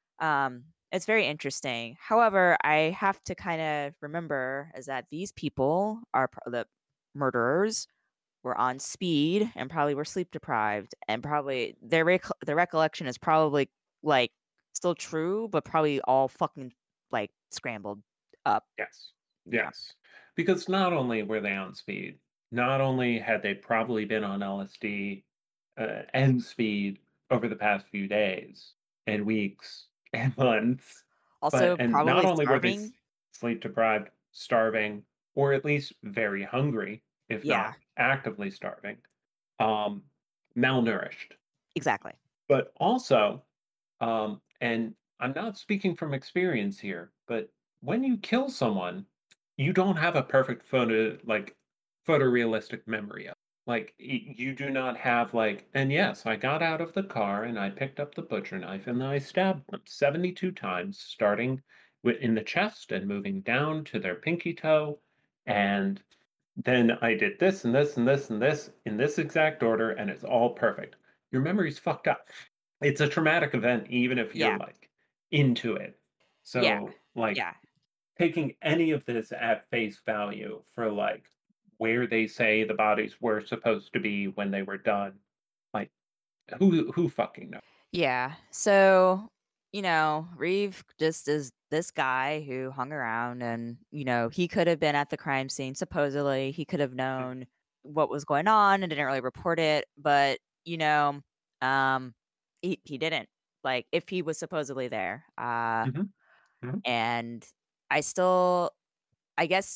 Speaker 1: um, it's very interesting. However, I have to kinda remember is that these people are pro the murderers were on speed and probably were sleep deprived and probably their recol their recollection is probably, like, still true, but probably all fucking, like, scrambled up.
Speaker 2: yes,
Speaker 1: Yeah.
Speaker 2: yes. Because not only were they on speed, not only had they probably been on L S D, uh, and speed over the past few days and weeks and months, but
Speaker 1: Also,
Speaker 2: and not
Speaker 1: probably
Speaker 2: only were they s
Speaker 1: starving.
Speaker 2: sleep deprived, starving, or at least very hungry, if
Speaker 1: Yeah,
Speaker 2: not actively starving, um, malnourished.
Speaker 1: exactly.
Speaker 2: But also, um, and I'm not speaking from experience here, but when you kill someone, you don't have a perfect photo, like photorealistic memory of. Like y- you do not have like, and yes, I got out of the car and I picked up the butcher knife and I stabbed them seventy-two times, starting with in the chest and moving down to their pinky toe, and then I did this and this and this and this in this exact order, and it's all perfect. Your memory's fucked up. It's a traumatic event, even if you're
Speaker 1: Yeah,
Speaker 2: like into it.
Speaker 1: yeah,
Speaker 2: So, like,
Speaker 1: yeah,
Speaker 2: taking any of this at face value for like where they say the bodies were supposed to be when they were done, like, who who fucking knows?
Speaker 1: yeah. So, you know, Reeve just is this guy who hung around and, you know, he could have been at the crime scene, supposedly. He could have known what was going on and didn't really report it, but, you know, um, he he didn't. Like, if he was supposedly there. Uh,
Speaker 2: Mhm, mhm.
Speaker 1: and I still I guess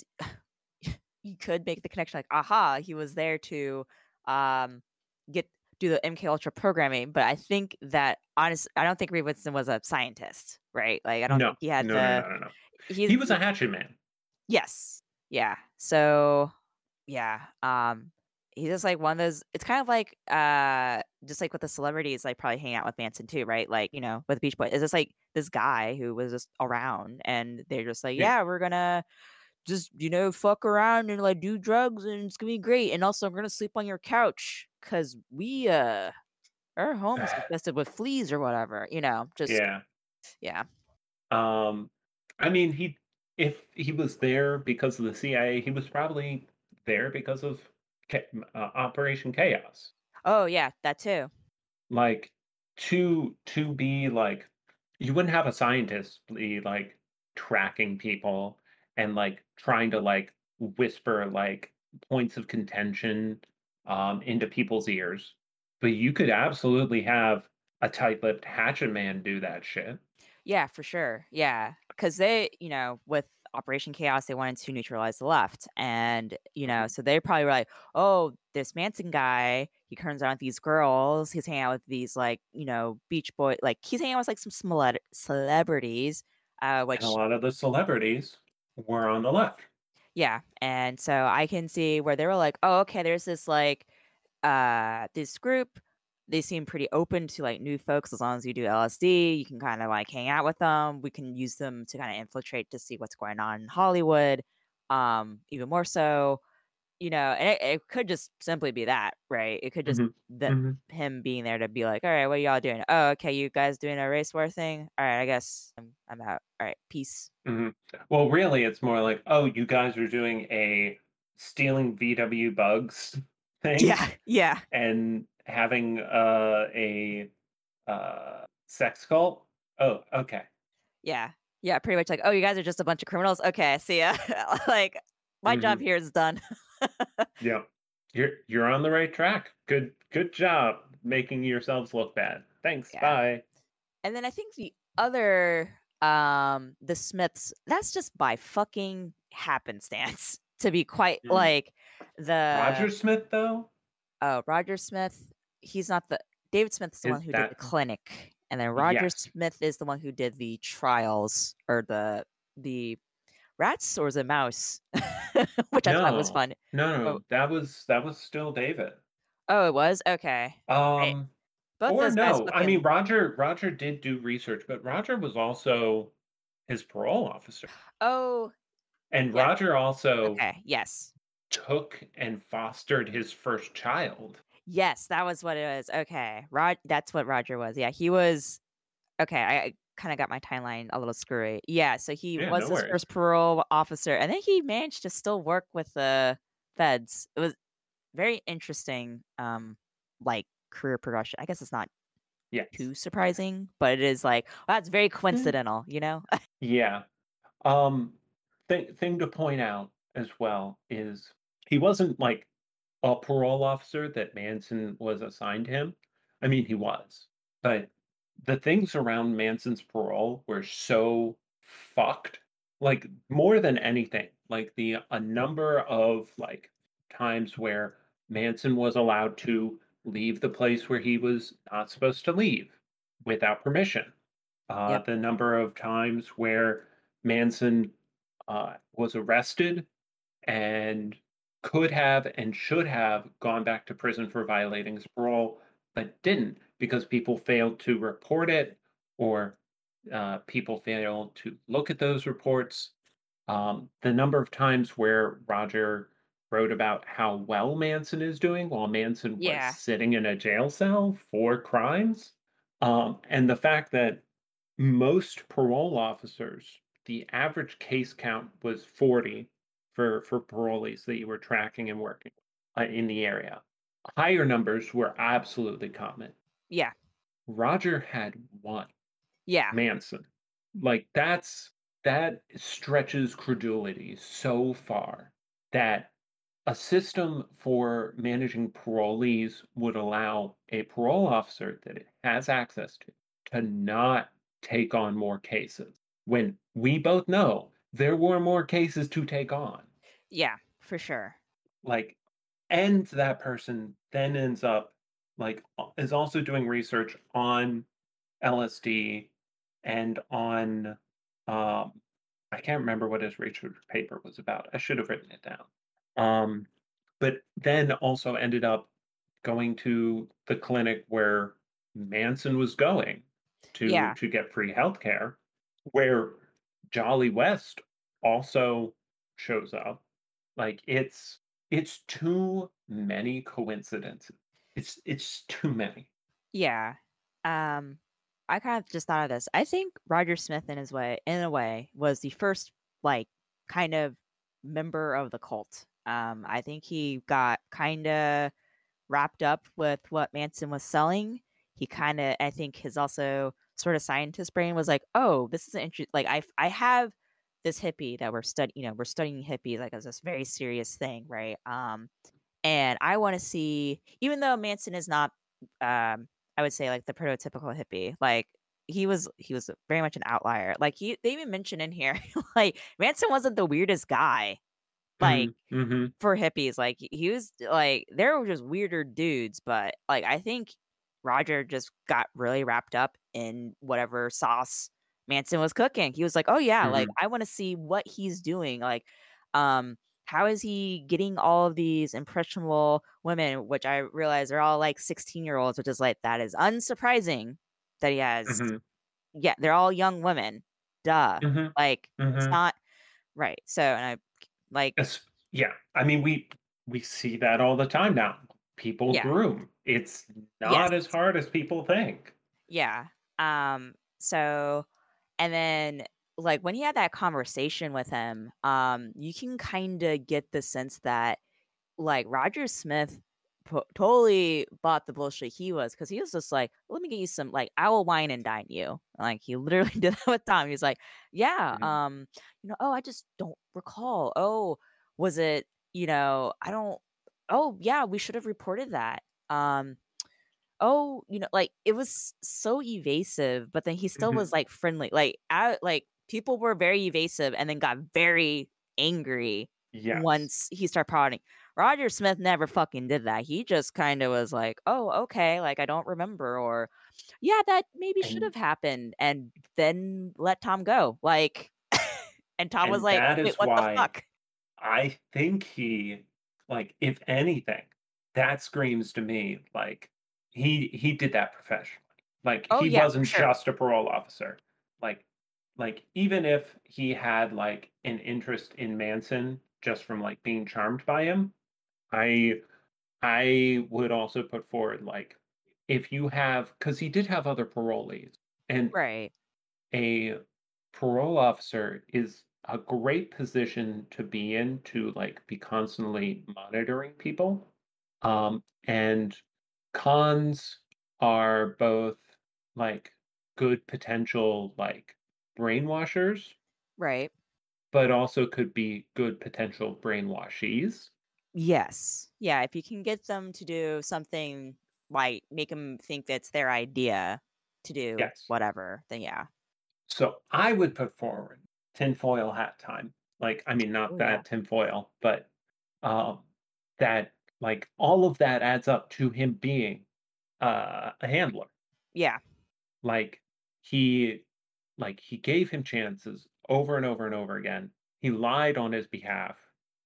Speaker 1: you could make the connection like, "Aha, he was there to, um, get do the M K Ultra programming," but I think that honest I don't think Reed Winston was a scientist, right? Like, I don't
Speaker 2: No,
Speaker 1: think he had
Speaker 2: no, no,
Speaker 1: the
Speaker 2: no, no, no.
Speaker 1: he's
Speaker 2: He was a hatchet man.
Speaker 1: yes. Yeah. So, yeah, um, he's just like one of those it's kind of like, uh, just like with the celebrities, like, probably hang out with Manson too, right? Like, you know, with Beach Boys. It's just like this guy who was just around, and they're just like,
Speaker 2: Yeah.
Speaker 1: "Yeah, we're gonna just, you know, fuck around and, like, do drugs, and it's gonna be great, and also I'm gonna sleep on your couch because we, uh our home is infested with fleas or whatever," you know, just
Speaker 2: Yeah.
Speaker 1: yeah.
Speaker 2: Um, I mean, he if he was there because of the C I A, he was probably there because of Cha uh, Operation Chaos.
Speaker 1: Oh, yeah, that too.
Speaker 2: Like, to to be, like you wouldn't have a scientist be, like, tracking people and, like, trying to, like, whisper, like, points of contention, um, into people's ears, but you could absolutely have a tight-lipped hatchet man do that shit.
Speaker 1: Yeah, for sure. Yeah, because they, you know, with Operation Chaos, they wanted to neutralize the left, and you know,
Speaker 2: Mhm.
Speaker 1: so they probably were like, "Oh, this Manson guy, he turns on these girls. He's hanging out with these like, you know, Beach Boy, like he's hanging out with like some celeb- celebrities." Uh,
Speaker 2: And a
Speaker 1: which
Speaker 2: lot of the celebrities were on the left.
Speaker 1: yeah, and so I can see where they were like, "Oh, okay, there's this like uh this group, they seem pretty open to like new folks as long as you do L S D, you can kind of like hang out with them. We can use them to kind of infiltrate to see what's going on in Hollywood. Um, even more so, you know, and it, it could just simply be that, right? It could just
Speaker 2: Mhm.
Speaker 1: that
Speaker 2: Mhm.
Speaker 1: him being there to be like, all right, what are y'all doing? Oh, okay, you guys doing a race war thing? All right, I guess I'm I'm out. All right, peace.
Speaker 2: Mhm. Well, really, it's more like, "Oh, you guys are doing a stealing V W bugs thing
Speaker 1: Yeah, yeah,
Speaker 2: and having, uh, a, uh, sex cult? Oh, okay."
Speaker 1: yeah. Yeah, pretty much like, oh, you guys are just a bunch of criminals. Okay, see ya. Like my job
Speaker 2: Mhm.
Speaker 1: here is done.
Speaker 2: Yeah. You're you're on the right track. Good good job making yourselves look bad. Thanks,
Speaker 1: Yeah.
Speaker 2: bye.
Speaker 1: And then I think the other, um, the Smiths, that's just by fucking happenstance, to be quite
Speaker 2: Mm.
Speaker 1: like the
Speaker 2: Roger Smith, though,
Speaker 1: uh, Roger Smith, he's not the David Smith's the one
Speaker 2: is
Speaker 1: who did the
Speaker 2: that
Speaker 1: clinic, and then Roger
Speaker 2: yes.
Speaker 1: Smith is the one who did the trials or the the rats or the mouse, which I thought was
Speaker 2: No.
Speaker 1: fun.
Speaker 2: No,
Speaker 1: Oh,
Speaker 2: no, that was that was still David.
Speaker 1: oh, it was? Okay. Right.
Speaker 2: Um,
Speaker 1: Both
Speaker 2: or
Speaker 1: those guys
Speaker 2: no, I mean,
Speaker 1: fucking
Speaker 2: Roger Roger did do research, but Roger was also his parole officer,
Speaker 1: oh,
Speaker 2: and
Speaker 1: yeah,
Speaker 2: Roger also
Speaker 1: okay, yes.
Speaker 2: took and fostered his first child.
Speaker 1: Yes, that was what it was, okay. Rod that's what Roger was, yeah, he was okay, I I kinda got my timeline a little screwy. Yeah, so he
Speaker 2: Yeah,
Speaker 1: was
Speaker 2: no
Speaker 1: his
Speaker 2: worries.
Speaker 1: first parole officer, and then he managed to still work with the feds. It was very interesting, um, like, career progression. I guess it's not
Speaker 2: Yes.
Speaker 1: too surprising, but it is like, well, that's very
Speaker 2: Mm.
Speaker 1: coincidental, you know?
Speaker 2: Yeah. Um, thing thing to point out as well is he wasn't like a parole officer that Manson was assigned him. I mean, he was, but the things around Manson's parole were so fucked. Like more than anything, like the a number of like times where Manson was allowed to leave the place where he was not supposed to leave without permission. Uh,
Speaker 1: Yep,
Speaker 2: the number of times where Manson uh, was arrested and could have and should have gone back to prison for violating his parole, but didn't because people failed to report it or uh, people failed to look at those reports. Um, the number of times where Roger wrote about how well Manson is doing while Manson was
Speaker 1: yeah,
Speaker 2: sitting in a jail cell for crimes. Um, and the fact that most parole officers, the average case count was forty for for parolees that you were tracking and working uh, in the area. Higher numbers were absolutely common.
Speaker 1: yeah,
Speaker 2: Roger had one,
Speaker 1: yeah,
Speaker 2: Manson. Like that's that stretches credulity so far that a system for managing parolees would allow a parole officer that it has access to to not take on more cases when we both know there were more cases to take on.
Speaker 1: yeah, for sure.
Speaker 2: Like, and that person then ends up like a- is also doing research on L S D and on um I can't remember what his research paper was about. I should have written it down. Um but then also ended up going to the clinic where Manson was going to
Speaker 1: Yeah,
Speaker 2: to get free healthcare, where Jolly West also shows up. Like it's it's too many coincidences. It's it's too many.
Speaker 1: yeah. Um I kind of just thought of this. I think Roger Smith in his way in a way, was the first, like, kind of member of the cult. Um, I think he got kinda wrapped up with what Manson was selling. He kinda I think his also sort of scientist brain was like, "Oh, this is an interest like, I I have this hippie that we're studying, you know, we're studying hippies, like, as this very serious thing, right? Um, and I wanna see" even though Manson is not, um, I would say, like, the prototypical hippie, like, he was he was very much an outlier. Like, he they even mention in here, like, Manson wasn't the weirdest guy, like,
Speaker 2: Mm, mhm,
Speaker 1: for hippies, like, he he was like, there were just weirder dudes, but, like, I think Roger just got really wrapped up in whatever sauce Manson was cooking. He was like, "Oh, yeah, like,
Speaker 2: mhm,
Speaker 1: I wanna see what he's doing, like, um, how is he getting all of these impressionable women?" Which I realize are all, like, sixteen-year-olds, which is like, that is unsurprising that he has
Speaker 2: mhm,
Speaker 1: yeah, they're all young women. Duh.
Speaker 2: mhm,
Speaker 1: Like, it's
Speaker 2: mhm.
Speaker 1: not right, so, and I like
Speaker 2: It's yeah, I mean, we we see that all the time now. People
Speaker 1: yeah.
Speaker 2: groom. It's
Speaker 1: Yes.
Speaker 2: not as hard as people think.
Speaker 1: Yeah. Um, so and then, like, when he had that conversation with him, um, you can kinda get the sense that, like, Roger Smith po totally bought the bullshit he was, because he was just like, "Let me get you some like, I will wine and dine you." Like, he literally did that with Tom. He's like, "Yeah,
Speaker 2: Mhm,
Speaker 1: um, you know, oh, I just don't recall. Oh, was it, you know, I don't oh, yeah, we should have reported that." Um Oh, you know, like, it was so evasive, but then he still
Speaker 2: mhm.
Speaker 1: was, like, friendly, like, I like, people were very evasive and then got very angry
Speaker 2: Yes,
Speaker 1: once he started prodding. Roger Smith never fucking did that, he just kinda was like, "Oh, okay, like, I don't remember," or, "Yeah, that maybe should
Speaker 2: and
Speaker 1: have happened," and then let Tom go, like and Tom was
Speaker 2: and
Speaker 1: like,
Speaker 2: that
Speaker 1: "Wait,
Speaker 2: is
Speaker 1: what the
Speaker 2: why
Speaker 1: fuck?"
Speaker 2: I think he like, if anything, that screams to me like he he did that professionally. Like,
Speaker 1: Oh,
Speaker 2: he
Speaker 1: yeah, for
Speaker 2: wasn't
Speaker 1: sure.
Speaker 2: just a parole officer. Like like, even if he had, like, an interest in Manson just from, like, being charmed by him, I I would also put forward, like, if you have, because he did have other parolees, and
Speaker 1: Right.
Speaker 2: a parole officer is a great position to be in to like be constantly monitoring people. Um, and cons are both like good potential like brainwashers,
Speaker 1: Right.
Speaker 2: but also could be good potential brainwashees.
Speaker 1: Yes. Yeah, if you can get them to do something, like, make them think that's their idea to do
Speaker 2: Yes.
Speaker 1: whatever, then yeah.
Speaker 2: So I would put forward tinfoil hat time. Like, I mean, not
Speaker 1: Oh, yeah.
Speaker 2: that tinfoil, but um, that like all of that adds up to him being uh, a handler.
Speaker 1: Yeah.
Speaker 2: Like he, like he gave him chances over and over and over again. He lied on his behalf.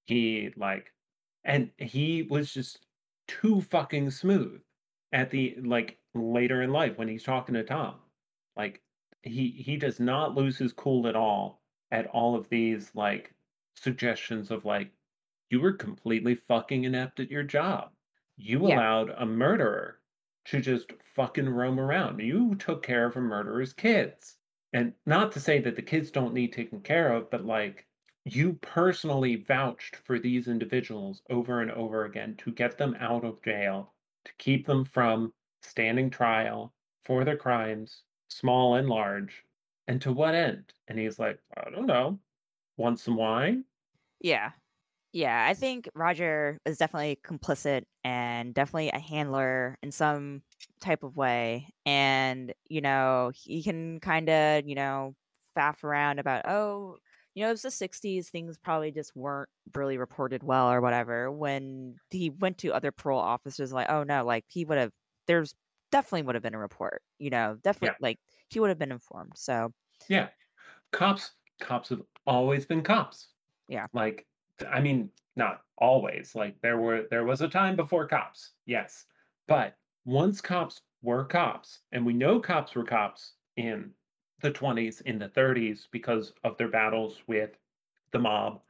Speaker 2: He like, and he was just too fucking smooth at the like later in life when he's talking to Tom. Like he he does not lose his cool at all at all of these like suggestions of like you were completely fucking inept at your job. You
Speaker 1: Yeah.
Speaker 2: allowed a murderer to just fucking roam around. You took care of a murderer's kids. And not to say that the kids don't need taken care of, but like you personally vouched for these individuals over and over again to get them out of jail, to keep them from standing trial for their crimes, small and large. And to what end? And he's like, I don't know. Want some wine?
Speaker 1: Yeah. Yeah, I think Roger is definitely complicit and definitely a handler in some type of way, and, you know, he can kinda, you know, faff around about, "Oh, you know, it's the sixties, things probably just weren't really reported well or whatever," when he went to other parole officers like, "Oh, no," like, he would've there's definitely would've been a report, you know, definitely
Speaker 2: Yeah.
Speaker 1: like, he would have been informed, so,
Speaker 2: Yeah. Cops cops have always been cops.
Speaker 1: yeah.
Speaker 2: Like, I mean, not always. Like there were there was a time before cops. Yes. But once cops were cops, and we know cops were cops in the twenties, in the thirties because of their battles with the mob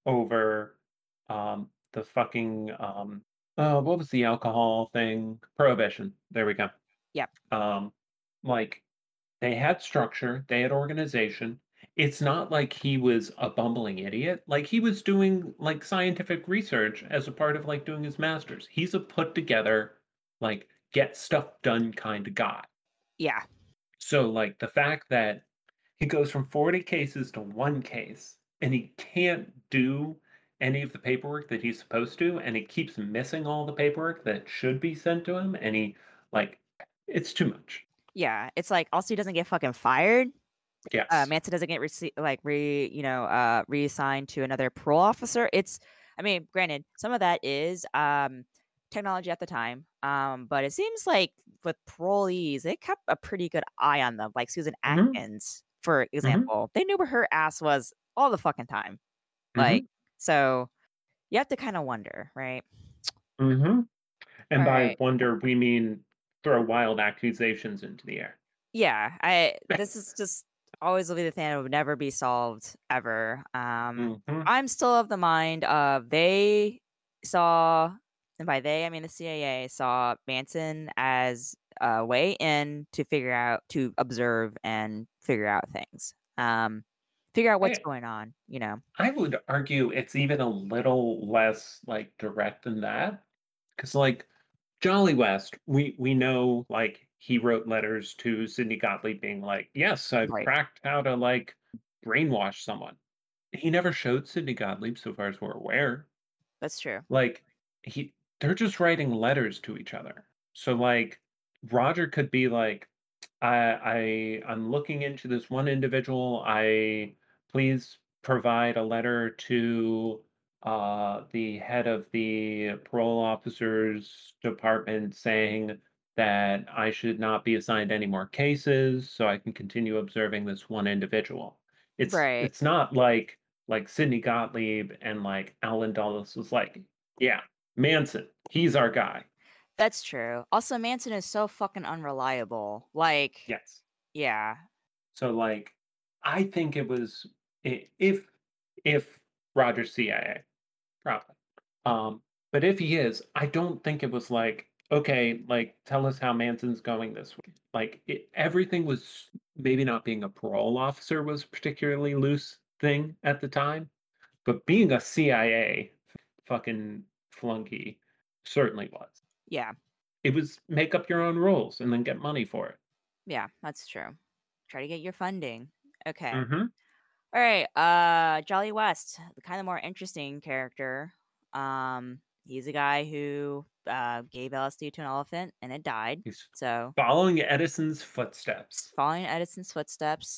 Speaker 2: over um the fucking um uh what was the alcohol thing? Prohibition. There we go.
Speaker 1: Yeah.
Speaker 2: Um like They had structure, they had organization. It's not like he was a bumbling idiot. Like, he was doing, like, scientific research as a part of, like, doing his master's. He's a put together, like, get stuff done kinda guy.
Speaker 1: Yeah.
Speaker 2: So, like, the fact that he goes from forty cases to one case, and he can't do any of the paperwork that he's supposed to, and he keeps missing all the paperwork that should be sent to him, and he like, it's too much.
Speaker 1: Yeah, it's like, also he doesn't get fucking fired. Uh,
Speaker 2: Yes.
Speaker 1: Manson doesn't get rece like, re you know, uh, reassigned to another parole officer. It's I mean, granted, some of that is, um, technology at the time, um, but it seems like with parolees, they kept a pretty good eye on them, like Susan
Speaker 2: Mhm,
Speaker 1: Atkins, for
Speaker 2: mhm,
Speaker 1: example. They knew where her ass was all the fucking time. Like,
Speaker 2: mhm,
Speaker 1: so you have to kinda wonder, right?
Speaker 2: mhm, and by
Speaker 1: Alright.
Speaker 2: wonder, we mean throw wild accusations into the air.
Speaker 1: Yeah, I this is just always will be the thing that would never be solved ever. Um,
Speaker 2: Mhm,
Speaker 1: I'm still of the mind of they saw, and by they I mean the C I A saw Manson as a way in to figure out to observe and figure out things. Um, figure out what's
Speaker 2: I
Speaker 1: going on, you know.
Speaker 2: I would argue it's even a little less, like, direct than that, because like, Jolly West, we we know, like, he wrote letters to Sidney Gottlieb being like, "Yes, I've
Speaker 1: Right.
Speaker 2: cracked how to, like, brainwash someone." He never showed Sidney Gottlieb, so far as we're aware.
Speaker 1: That's true.
Speaker 2: Like, he they're just writing letters to each other. So, like, Roger could be like, "I I I'm looking into this one individual. I please provide a letter to uh, the head of the parole officers department saying that I should not be assigned any more cases so I can continue observing this one individual." It's
Speaker 1: Right.
Speaker 2: it's not like like Sidney Gottlieb and like Alan Dulles was like, yeah, Manson, he's our guy.
Speaker 1: That's true. Also, Manson is so fucking unreliable. Like,
Speaker 2: Yes.
Speaker 1: yeah.
Speaker 2: So like, I think it was i- if if Roger's C I A, probably. Um, but if he is, I don't think it was like, okay, like tell us how Manson's going this week. Like it, everything was maybe not being a parole officer was a particularly loose thing at the time, but being a C I A fucking flunky certainly was.
Speaker 1: Yeah.
Speaker 2: It was make up your own rules and then get money for it.
Speaker 1: Yeah, that's true. Try to get your funding. Okay.
Speaker 2: Mhm.
Speaker 1: All right. Uh Jolly West, the kind of more interesting character. Um he's a guy who uh gave L S D to an elephant and it died.
Speaker 2: He's
Speaker 1: So,
Speaker 2: following Edison's
Speaker 1: he's
Speaker 2: footsteps.
Speaker 1: following Edison's footsteps.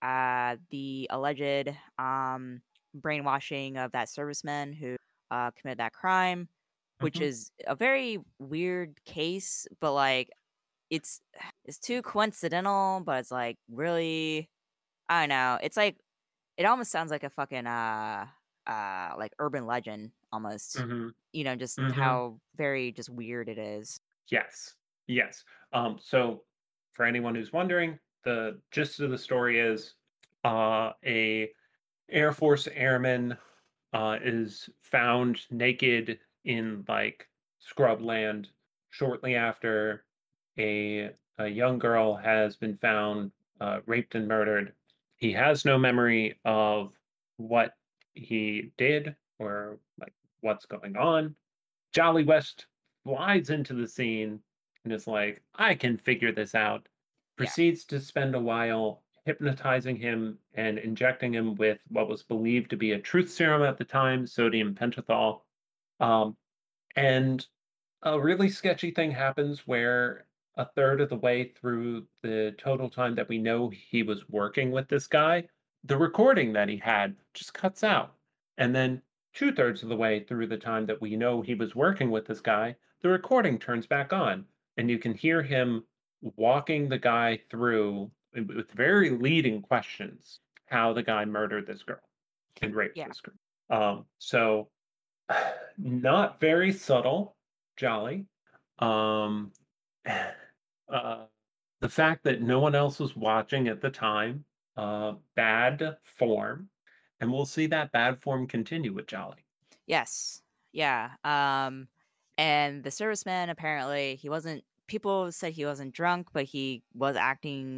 Speaker 1: Uh the alleged um brainwashing of that serviceman who uh committed that crime, which
Speaker 2: Mhm.
Speaker 1: is a very weird case, but like it's it's too coincidental, but it's like really I don't know. It's like it almost sounds like a fucking, uh, uh, like, urban legend almost,
Speaker 2: Mhm.
Speaker 1: you know, just
Speaker 2: Mhm.
Speaker 1: how very just weird it is.
Speaker 2: Yes. Yes. Um, so for anyone who's wondering, the gist of the story is uh, a Air Force airman uh, is found naked in like scrubland shortly after a a young girl has been found uh, raped and murdered. He has no memory of what he did or like what's going on. Jolly West flies into the scene and is like, I can figure this out.
Speaker 1: Yeah,
Speaker 2: Proceeds to spend a while hypnotizing him and injecting him with what was believed to be a truth serum at the time, sodium pentothal. Um, and a really sketchy thing happens where a third of the way through the total time that we know he was working with this guy, the recording that he had just cuts out. And then two thirds of the way through the time that we know he was working with this guy, the recording turns back on. And you can hear him walking the guy through with very leading questions how the guy murdered this girl and raped
Speaker 1: yeah,
Speaker 2: this girl. Um, so not very subtle, Jolly. Um, uh, the fact that no one else was watching at the time, uh, bad form, and we'll see that bad form continue with Jolly.
Speaker 1: yes, yeah, um, and the serviceman, apparently, he wasn't people said he wasn't drunk, but he was acting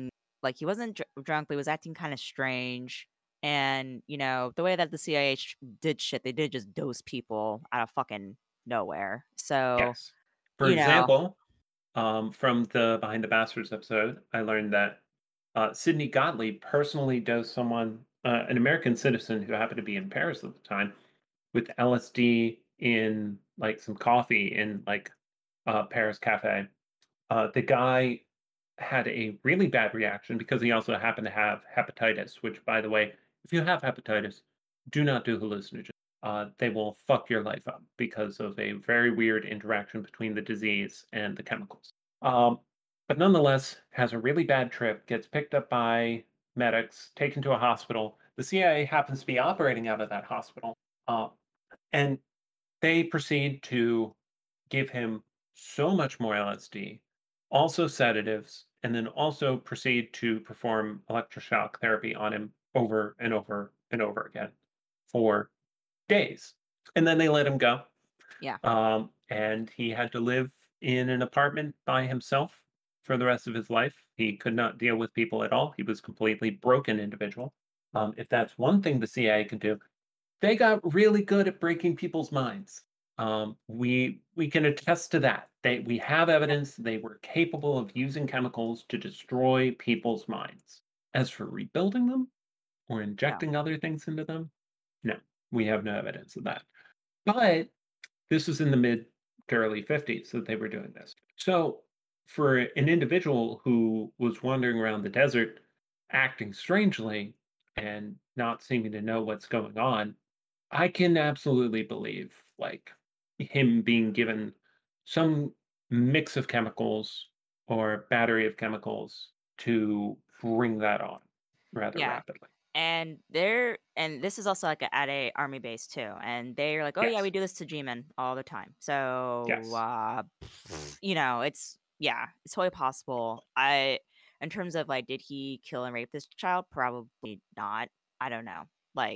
Speaker 1: Like, he wasn't dr drunk, but he was acting kinda strange, and, you know, the way that the C I A sh did shit, they did just dose people out of fucking nowhere. So,
Speaker 2: Yes. For
Speaker 1: you know
Speaker 2: example, um, from the Behind the Bastards episode, I learned that uh, Sidney Gottlieb personally dosed someone, uh, an American citizen who happened to be in Paris at the time, with L S D in like some coffee in like a Paris cafe. Uh, the guy had a really bad reaction because he also happened to have hepatitis, which, by the way, if you have hepatitis, do not do hallucinogens. Uh, they will fuck your life up because of a very weird interaction between the disease and the chemicals. Um, but nonetheless, has a really bad trip, gets picked up by medics, taken to a hospital. The C I A happens to be operating out of that hospital, uh, and they proceed to give him so much more L S D, also sedatives, and then also proceed to perform electroshock therapy on him over and over and over again for days. And then they let him go.
Speaker 1: yeah,
Speaker 2: Um, and he had to live in an apartment by himself for the rest of his life. He could not deal with people at all. He was a completely broken individual. Um, if that's one thing the C I A can do, they got really good at breaking people's minds. Um, we we can attest to that. They we have
Speaker 1: yeah,
Speaker 2: evidence they were capable of using chemicals to destroy people's minds. As for rebuilding them or
Speaker 1: no.
Speaker 2: injecting other things into them, no, we have no evidence of that. But this was in the mid to early fifties that they were doing this. So for an individual who was wandering around the desert, acting strangely and not seeming to know what's going on, I can absolutely believe, like, him being given some mix of chemicals or battery of chemicals to bring that on rather
Speaker 1: Yeah.
Speaker 2: rapidly.
Speaker 1: And they're and this is also, like, at a army base too, and they're like, "Oh, yeah, we
Speaker 2: Yes.
Speaker 1: do this to G-men all the time." So,
Speaker 2: Yes.
Speaker 1: uh, you know, it's yeah, it's totally possible. I in terms of, like, did he kill and rape this child? Probably not. I don't know. Like,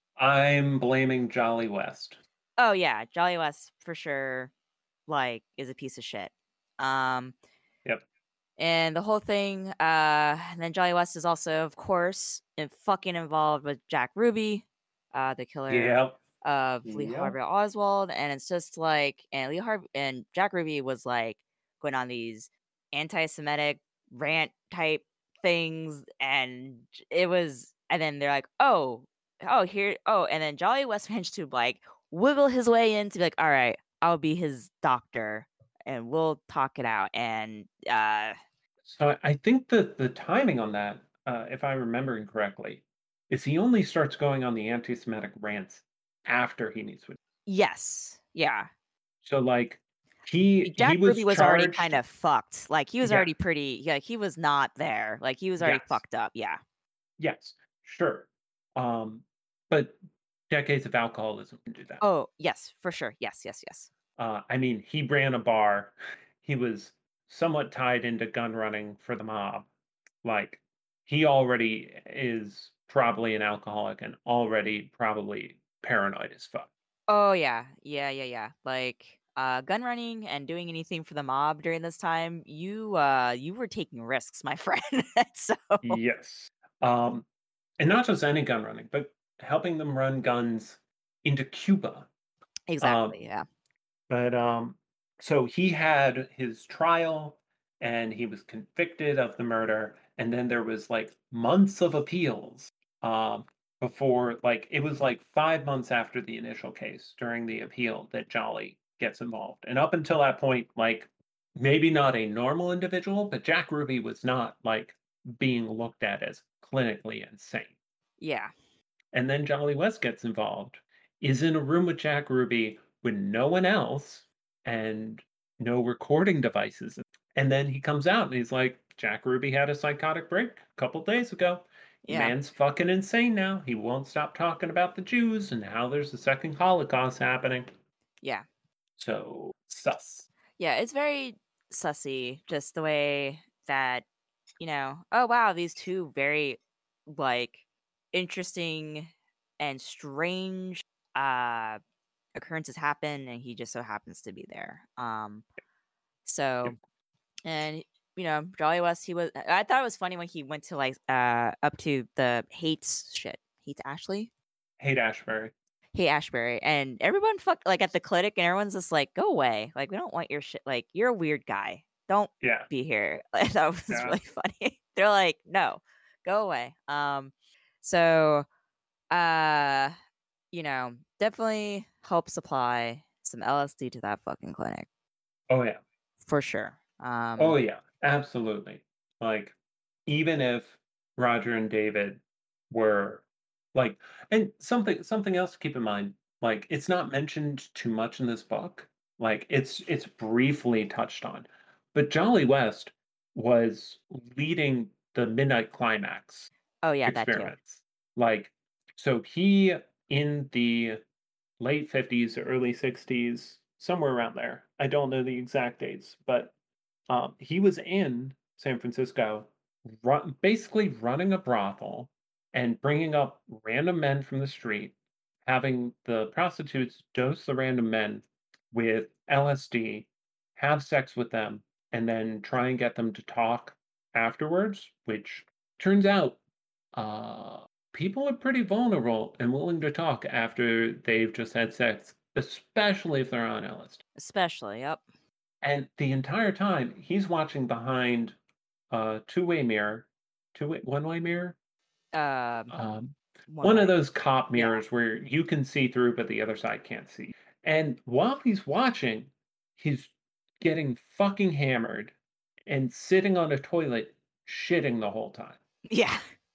Speaker 2: I'm blaming Jolly West.
Speaker 1: oh, yeah, Jolly West for sure, like, is a piece of shit. Um,
Speaker 2: Yep.
Speaker 1: and the whole thing, uh, and then Jolly West is also, of course, in fucking involved with Jack Ruby, uh, the killer
Speaker 2: Yep.
Speaker 1: of Lee
Speaker 2: Yep.
Speaker 1: Harvey Oswald, and it's just like and Lee Harvey and Jack Ruby was, like, going on these anti-Semitic rant type things, and it was and then they're like, "Oh, oh, here oh," and then Jolly West managed to, like, wiggle his way in to be like, "Alright, I'll be his doctor, and we'll talk it out," and, uh
Speaker 2: So I think that the timing on that, uh, if I'm remembering correctly, is he only starts going on the anti-Semitic rants after he meets with.
Speaker 1: yes, yeah.
Speaker 2: So like he he
Speaker 1: Jack
Speaker 2: was
Speaker 1: Ruby was already kind
Speaker 2: charged.
Speaker 1: of fucked, like, he was
Speaker 2: Yeah.
Speaker 1: already pretty yeah, like, he was not there, like, he was already
Speaker 2: Yes.
Speaker 1: fucked up, yeah.
Speaker 2: Yes. Sure. Um, but decades of alcoholism can do that.
Speaker 1: Oh, yes, for sure, yes, yes, yes.
Speaker 2: Uh, I mean, he ran a bar. He was somewhat tied into gun running for the mob. Like, he already is probably an alcoholic and already probably paranoid as fuck.
Speaker 1: Oh, yeah, yeah, yeah, yeah, like, uh, gun running and doing anything for the mob during this time, you, uh, you were taking risks, my friend, so
Speaker 2: Yes. Um, and not just any gun running, but helping them run guns into Cuba. Um,
Speaker 1: exactly, yeah.
Speaker 2: but um, so he had his trial and he was convicted of the murder. And then there was like months of appeals um, before, like, it was like five months after the initial case during the appeal that Jolly gets involved. And up until that point, like, maybe not a normal individual, but Jack Ruby was not like being looked at as clinically insane.
Speaker 1: Yeah,
Speaker 2: And then Jolly West gets involved, is in a room with Jack Ruby with no one else and no recording devices. And then he comes out and he's like, Jack Ruby had a psychotic break a couple days ago. The
Speaker 1: yeah,
Speaker 2: man's fucking insane now. He won't stop talking about the Jews and how there's a second Holocaust happening.
Speaker 1: yeah.
Speaker 2: So, sus.
Speaker 1: Yeah, it's very sussy, just the way that, you know, "Oh, wow, these two very, like, interesting and strange, uh, occurrences happen, and he just so happens to be there." Um, so
Speaker 2: Yep.
Speaker 1: and, you you know, Jolly West, he was I thought it was funny when he went to, like, uh, up to the Hates shit. Hates Ashley?
Speaker 2: Hate Ashbury.
Speaker 1: Hate Ashbury, and everyone fucked like, at the clinic, and everyone's just like, "Go away. Like, we don't want your shit. Like, you're a weird guy. Don't
Speaker 2: Yeah,
Speaker 1: be here." Like, that was
Speaker 2: yeah.
Speaker 1: really funny. They're like, "No. Go away." Um, so, uh, you know, definitely help supply some L S D to that fucking clinic
Speaker 2: Oh yeah.
Speaker 1: for sure.
Speaker 2: Oh
Speaker 1: Um,
Speaker 2: yeah. Absolutely. Like, even if Roger and David were like, and something something else to keep in mind, like it's not mentioned too much in this book. Like it's it's briefly touched on. But Jolly West was leading the Midnight Climax
Speaker 1: oh, yeah, that too.
Speaker 2: experiments. Like, so he in the late fifties, early sixties, somewhere around there. I don't know the exact dates, but um, he was in San Francisco, run, basically running a brothel and bringing up random men from the street, having the prostitutes dose the random men with L S D, have sex with them, and then try and get them to talk afterwards, which turns out uh, people are pretty vulnerable and willing to talk after they've just had sex, especially if they're on L S D.
Speaker 1: Especially, yep.
Speaker 2: And the entire time, he's watching behind a two-way mirror, two-way, one-way mirror,
Speaker 1: Um,
Speaker 2: um,
Speaker 1: one
Speaker 2: one of
Speaker 1: way.
Speaker 2: those cop
Speaker 1: Yeah.
Speaker 2: mirrors where you can see through, but the other side can't see. And while he's watching, he's getting fucking hammered and sitting on a toilet, shitting the whole time.
Speaker 1: Yeah.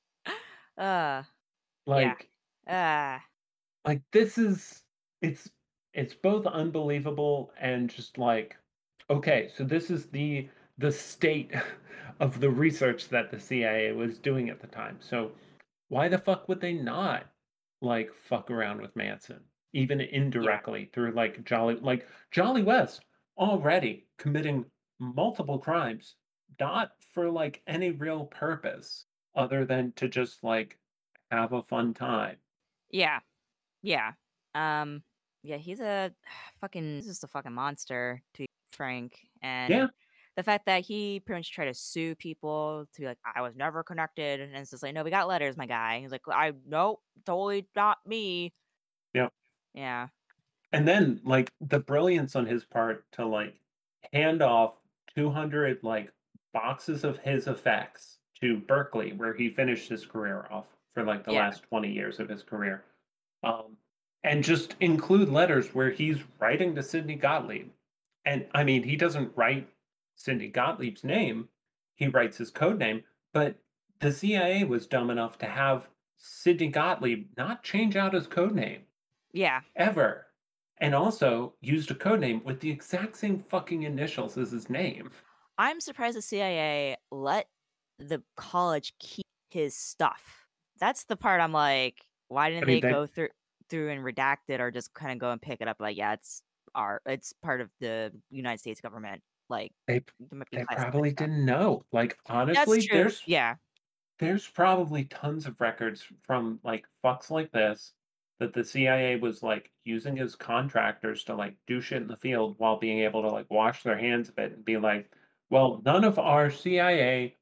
Speaker 1: Uh, yeah.
Speaker 2: Like,
Speaker 1: Uh,
Speaker 2: like this is it's it's both unbelievable and just like, okay, so this is the the state of the research that the C I A was doing at the time. So why the fuck would they not like fuck around with Manson, even
Speaker 1: yeah.
Speaker 2: indirectly through like Jolly like Jolly West already committing multiple crimes, not for like any real purpose other than to just like have a fun time.
Speaker 1: Yeah. Yeah. Um, yeah, he's a fucking he's just a fucking monster, to be frank, and
Speaker 2: Yeah,
Speaker 1: the fact that he pretty much tried to sue people to be like, "I was never connected," and it's just like, "No, we got letters, my guy." He's like, "I nope, totally not me."
Speaker 2: yeah.
Speaker 1: Yeah.
Speaker 2: And then, like, the brilliance on his part to, like, hand off two hundred, like, boxes of his effects to Berkeley, where he finished his career off for, like, the
Speaker 1: Yeah.
Speaker 2: last twenty years of his career. Um, and just include letters where he's writing to Sidney Gottlieb. And, I mean, he doesn't write Sidney Gottlieb's name, he writes his code name, but the C I A was dumb enough to have Sidney Gottlieb not change out his code name
Speaker 1: Yeah.
Speaker 2: ever, and also used a code name with the exact same fucking initials as his name.
Speaker 1: I'm surprised the C I A let the college keep his stuff. That's the part I'm like, why
Speaker 2: I
Speaker 1: didn't
Speaker 2: mean,
Speaker 1: they
Speaker 2: they
Speaker 1: go through through and redact it or just kind of go and pick it up like, yeah, it's our it's part of the United States government. Like
Speaker 2: they
Speaker 1: there might be
Speaker 2: they
Speaker 1: classified
Speaker 2: probably
Speaker 1: stuff.
Speaker 2: didn't know. Like,
Speaker 1: That's
Speaker 2: honestly,
Speaker 1: true.
Speaker 2: there's
Speaker 1: Yeah.
Speaker 2: there's probably tons of records from like fucks like this that the C I A was like using as contractors to like do shit in the field while being able to like wash their hands a bit and be like, well, none of our C I A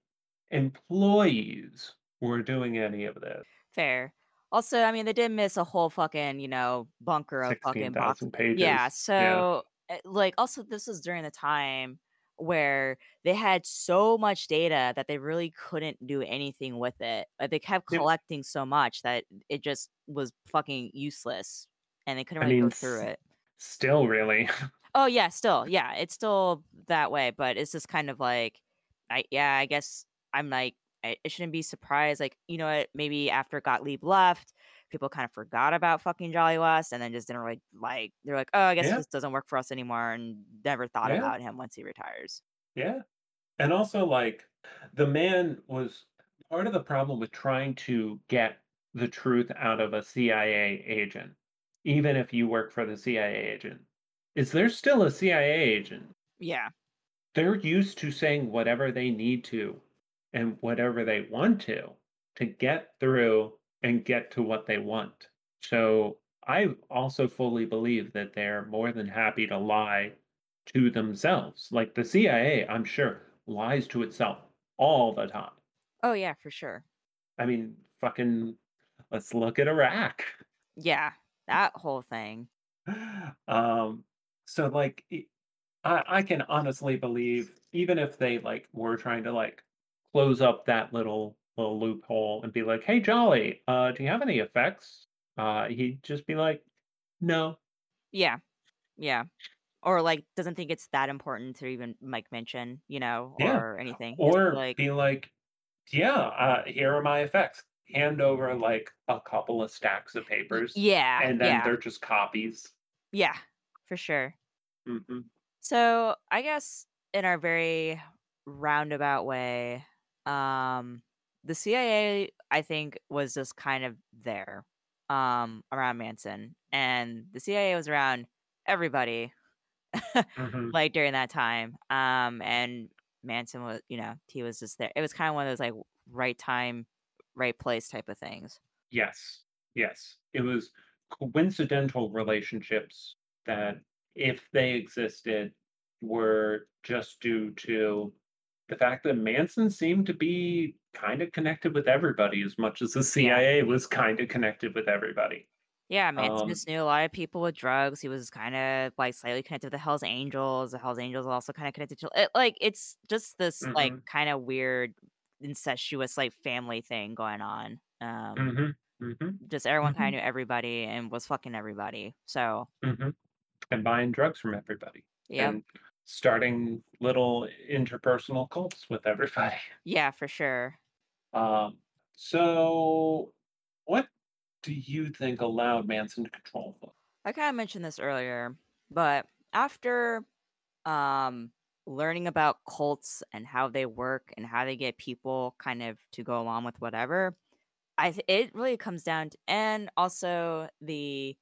Speaker 2: employees were doing any of this.
Speaker 1: Fair. Also, I mean, they did miss a whole fucking, you know, bunker of fucking box.
Speaker 2: sixteen thousand
Speaker 1: Yeah,
Speaker 2: pages. Yeah.
Speaker 1: so, eh, like, also, this was during the time where they had so much data that they really couldn't do anything with it. Like, they kept
Speaker 2: Yep.
Speaker 1: collecting so much that it just was fucking useless, and they couldn't
Speaker 2: I
Speaker 1: really
Speaker 2: mean,
Speaker 1: go through
Speaker 2: s
Speaker 1: it.
Speaker 2: still really.
Speaker 1: Oh, yeah, still, yeah, it's still that way, but it's just kind of like, I yeah, I guess I'm like, I I shouldn't be surprised, like, you know what, maybe after Gottlieb left, people kind of forgot about fucking Jolly West and then just didn't really like they're like, "Oh, I guess
Speaker 2: Yeah,
Speaker 1: this doesn't work for us anymore," and never thought
Speaker 2: yeah,
Speaker 1: about him once he retires.
Speaker 2: yeah. And also, like, the man was part of the problem with trying to get the truth out of a C I A agent, even if you work for the C I A agent, is there's still a C I A agent.
Speaker 1: Yeah.
Speaker 2: They're used to saying whatever they need to and whatever they want to to get through and get to what they want. So I also fully believe that they're more than happy to lie to themselves. Like the C I A, I'm sure, lies to itself all the time.
Speaker 1: Oh yeah, for sure.
Speaker 2: I mean, fucking let's look at Iraq.
Speaker 1: Yeah, that whole thing.
Speaker 2: Um, so like e I I can honestly believe even if they, like, were trying to, like, close up that little little loophole and be like, "Hey, Jolly, uh, do you have any effects?" Uh, he'd just be like, "No."
Speaker 1: Yeah, yeah. Or like doesn't think it's that important to even like mention, you know,
Speaker 2: Yeah.
Speaker 1: or anything. He just be
Speaker 2: Or
Speaker 1: like,
Speaker 2: be like, "Yeah, uh, here are my effects." Hand over, like, a couple of stacks of
Speaker 1: "Y-
Speaker 2: papers,
Speaker 1: yeah,
Speaker 2: and then
Speaker 1: yeah,
Speaker 2: they're just copies.
Speaker 1: yeah, for sure.
Speaker 2: Mhm.
Speaker 1: So I guess in our very roundabout way, um, the C I A I think was just kind of there um around Manson, and the C I A was around everybody
Speaker 2: Mhm.
Speaker 1: like during that time. Um, and Manson was, you know, he was just there. It was kind of one of those like right time, right place type of things.
Speaker 2: Yes. Yes. It was coincidental relationships that, if they existed, were just due to the fact that Manson seemed to be kinda connected with everybody as much as the
Speaker 1: Yeah.
Speaker 2: C I A was kinda connected with everybody.
Speaker 1: Yeah, Manson
Speaker 2: Um
Speaker 1: just knew a lot of people with drugs. He was kind of like slightly connected with the Hells Angels. The Hells Angels also kind of connected to it, like it's just this like
Speaker 2: Mhm.
Speaker 1: kind of weird incestuous like family thing going on. Um,
Speaker 2: Mhm. Mhm.
Speaker 1: just everyone kind
Speaker 2: Mhm.
Speaker 1: of knew everybody and was fucking everybody. So,
Speaker 2: Mhm. And buying drugs from everybody,
Speaker 1: yep.
Speaker 2: and starting little interpersonal cults with everybody.
Speaker 1: Yeah, for sure.
Speaker 2: Um, so what do you think allowed Manson to control them?
Speaker 1: I kind of mentioned this earlier, but after um learning about cults and how they work and how they get people kind of to go along with whatever, I th- it really comes down to, and also the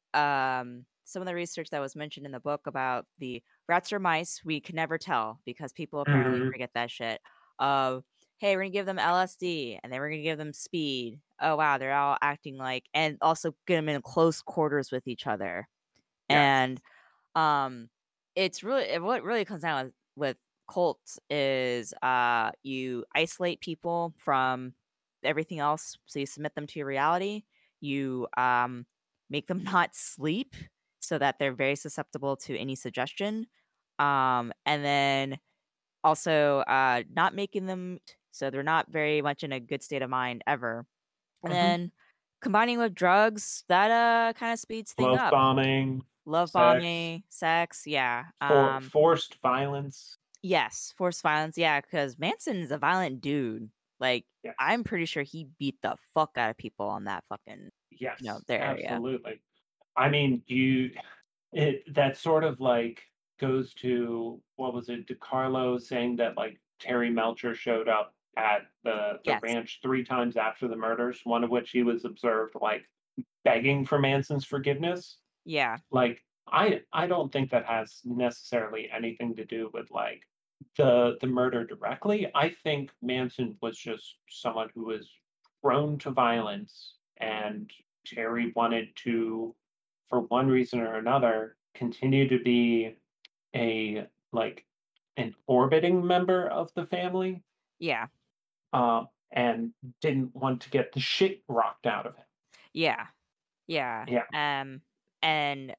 Speaker 1: um some of the research that was mentioned in the book about the rats or mice, we can never tell because people apparently
Speaker 2: Mhm,
Speaker 1: forget that shit. Of hey, we're gonna give them L S D and then we're gonna give them speed. Oh wow, they're all acting like, and also get them in close quarters with each other.
Speaker 2: yes.
Speaker 1: And um, it's really it what really comes down with with cults is, uh, you isolate people from everything else, so you submit them to your reality. You, um, make them not sleep so that they're very susceptible to any suggestion, um, and then also, uh, not making them so they're not very much in a good state of mind ever, and
Speaker 2: Mhm.
Speaker 1: then combining with drugs, that, uh, kinda speeds thing
Speaker 2: Love
Speaker 1: up.
Speaker 2: bombing,
Speaker 1: Love
Speaker 2: sex,
Speaker 1: bombing, sex, yeah,
Speaker 2: for
Speaker 1: um,
Speaker 2: forced violence.
Speaker 1: yes, forced violence, yeah, because Manson's a violent dude, like, I'm
Speaker 2: Yes.
Speaker 1: pretty sure he beat the fuck out of people on that fucking, you know,
Speaker 2: Yes,
Speaker 1: their area.
Speaker 2: absolutely. I mean, you it that sort of, like, goes to what was it, DeCarlo saying that, like, Terry Melcher showed up at the the
Speaker 1: Yes.
Speaker 2: ranch three times after the murders, one of which he was observed, like, begging for Manson's forgiveness.
Speaker 1: Yeah,
Speaker 2: Like, I I don't think that has necessarily anything to do with, like, the the murder directly. I think Manson was just someone who was prone to violence, and Terry wanted to, for one reason or another, continue to be a, like, an orbiting member of the family,
Speaker 1: yeah,
Speaker 2: uh, and didn't want to get the shit rocked out of him.
Speaker 1: yeah, yeah,
Speaker 2: Yeah.
Speaker 1: um, and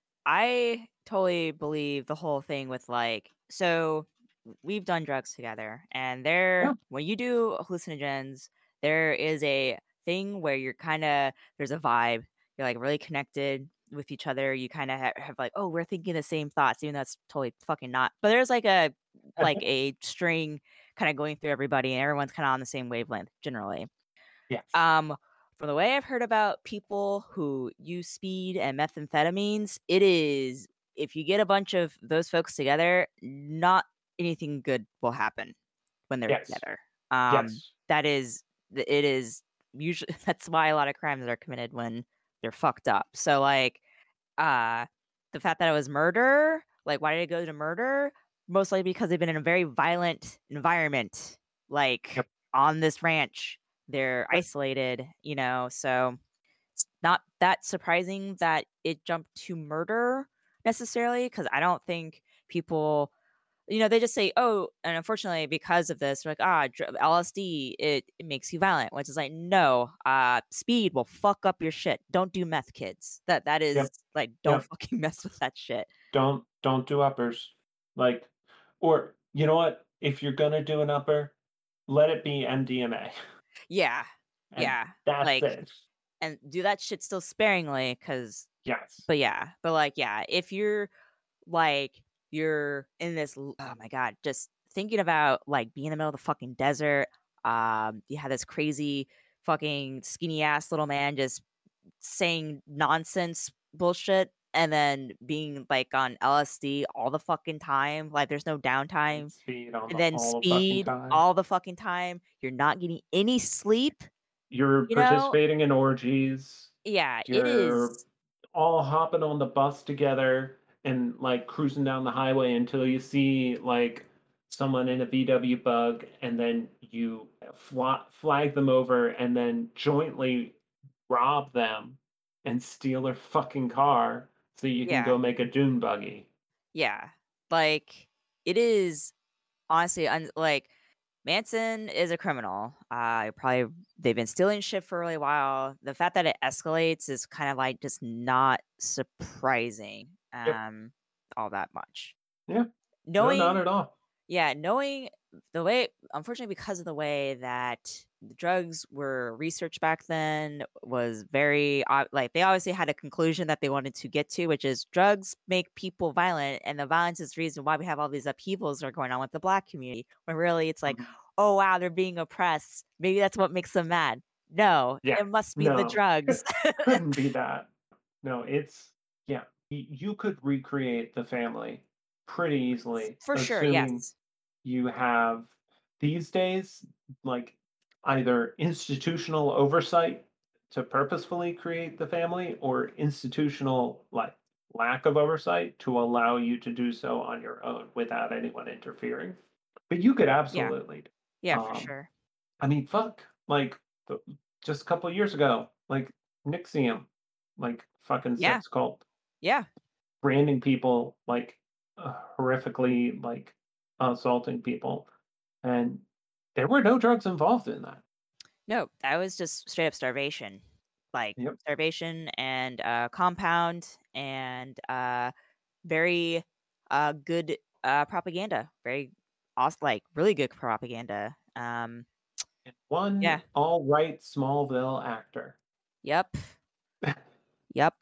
Speaker 1: I totally believe the whole thing with, like so we've done drugs together, and there
Speaker 2: Yeah.
Speaker 1: when you do hallucinogens, there is a thing where you're kinda there's a vibe, you're, like, really connected with each other, you kinda ha have, like, "Oh, we're thinking the same thoughts," even though that's totally fucking not, but there's, like, a like, a string kinda going through everybody, and everyone's kinda on the same wavelength, generally.
Speaker 2: Yes.
Speaker 1: Um, from the way I've heard about people who use speed and methamphetamines, it is if you get a bunch of those folks together, not anything good will happen when they're
Speaker 2: Yes.
Speaker 1: together. Um,
Speaker 2: Yes.
Speaker 1: that is th it is usually that's why a lot of crimes are committed when they're fucked up. So, like, uh, the fact that it was murder, like, why did it go to murder? Mostly because they've been in a very violent environment, like,
Speaker 2: Yep.
Speaker 1: on this ranch. They're
Speaker 2: Yep.
Speaker 1: isolated, you know, so it's not that surprising that it jumped to murder necessarily, because I don't think people You know, they just say, "Oh," and unfortunately, because of this, like, "Ah, dr L S D, it it makes you violent," which is like, "No, uh, speed will fuck up your shit. Don't do meth, kids. That that is
Speaker 2: Yep.
Speaker 1: like, don't
Speaker 2: Yep.
Speaker 1: fucking mess with that shit."
Speaker 2: Don't don't do uppers. Like, or you know what? If you're gonna do an upper, let it be M D M A,
Speaker 1: Yeah.
Speaker 2: and
Speaker 1: Yeah.
Speaker 2: that's
Speaker 1: Like,
Speaker 2: it.
Speaker 1: and do that shit still sparingly, because,
Speaker 2: Yes.
Speaker 1: but yeah, but, like, yeah, if you're, like, you're in this l oh my god, just thinking about, like, being in the middle of the fucking desert, um, you have this crazy fucking skinny ass little man just saying nonsense bullshit and then being, like, on L S D all the fucking time, like, there's no
Speaker 2: And
Speaker 1: downtime,
Speaker 2: speed on
Speaker 1: and
Speaker 2: the
Speaker 1: then
Speaker 2: all the fucking
Speaker 1: speed
Speaker 2: time.
Speaker 1: all the fucking time, you're not getting any sleep,
Speaker 2: You're
Speaker 1: you know?
Speaker 2: participating in orgies.
Speaker 1: Yeah, it
Speaker 2: You're
Speaker 1: is.
Speaker 2: all hopping on the bus together and like cruising down the highway until you see like someone in a V W bug, and then you fla- flag them over and then jointly rob them and steal their fucking car so you can
Speaker 1: Yeah,
Speaker 2: go make a dune buggy.
Speaker 1: yeah. Like, it is honestly, un like, Manson is a criminal. Uh, probably they've been stealing shit for a really while. The fact that it escalates is kind of, like, just not surprising,
Speaker 2: Yep.
Speaker 1: um, all that much.
Speaker 2: Yeah. No, not
Speaker 1: Knowing
Speaker 2: at all.
Speaker 1: Yeah, knowing the way, unfortunately, because of the way that the drugs were researched back then was very, uh, like, they obviously had a conclusion that they wanted to get to, which is drugs make people violent, and the violence is the reason why we have all these upheavals that are going on with the Black community, when really it's like,
Speaker 2: Mhm.
Speaker 1: "Oh, wow, they're being oppressed. Maybe that's what makes them mad." No,
Speaker 2: Yeah.
Speaker 1: it must be the
Speaker 2: No.
Speaker 1: drugs.
Speaker 2: Couldn't be that. No, it's yeah, y you could recreate the family pretty easily,
Speaker 1: For sure,
Speaker 2: assuming
Speaker 1: yes.
Speaker 2: you have these days, like, either institutional oversight to purposefully create the family or institutional, like, lack of oversight to allow you to do so on your own without anyone interfering. But you could
Speaker 1: Yeah.
Speaker 2: absolutely,
Speaker 1: Yeah, for
Speaker 2: um
Speaker 1: sure.
Speaker 2: I mean, fuck, like, the just a couple years ago, like, N X I V M, like, fucking
Speaker 1: Yeah.
Speaker 2: sex cult,
Speaker 1: Yeah.
Speaker 2: branding people, like, uh, horrifically, like, assaulting people, and there were no drugs involved in that.
Speaker 1: No, that was just straight up starvation. Like,
Speaker 2: Yep.
Speaker 1: starvation and, uh, compound and, uh, very, uh, good, uh, propaganda. Very awes like, really good propaganda. Um,
Speaker 2: And
Speaker 1: yeah.
Speaker 2: one all-right Smallville actor.
Speaker 1: Yep. Yep.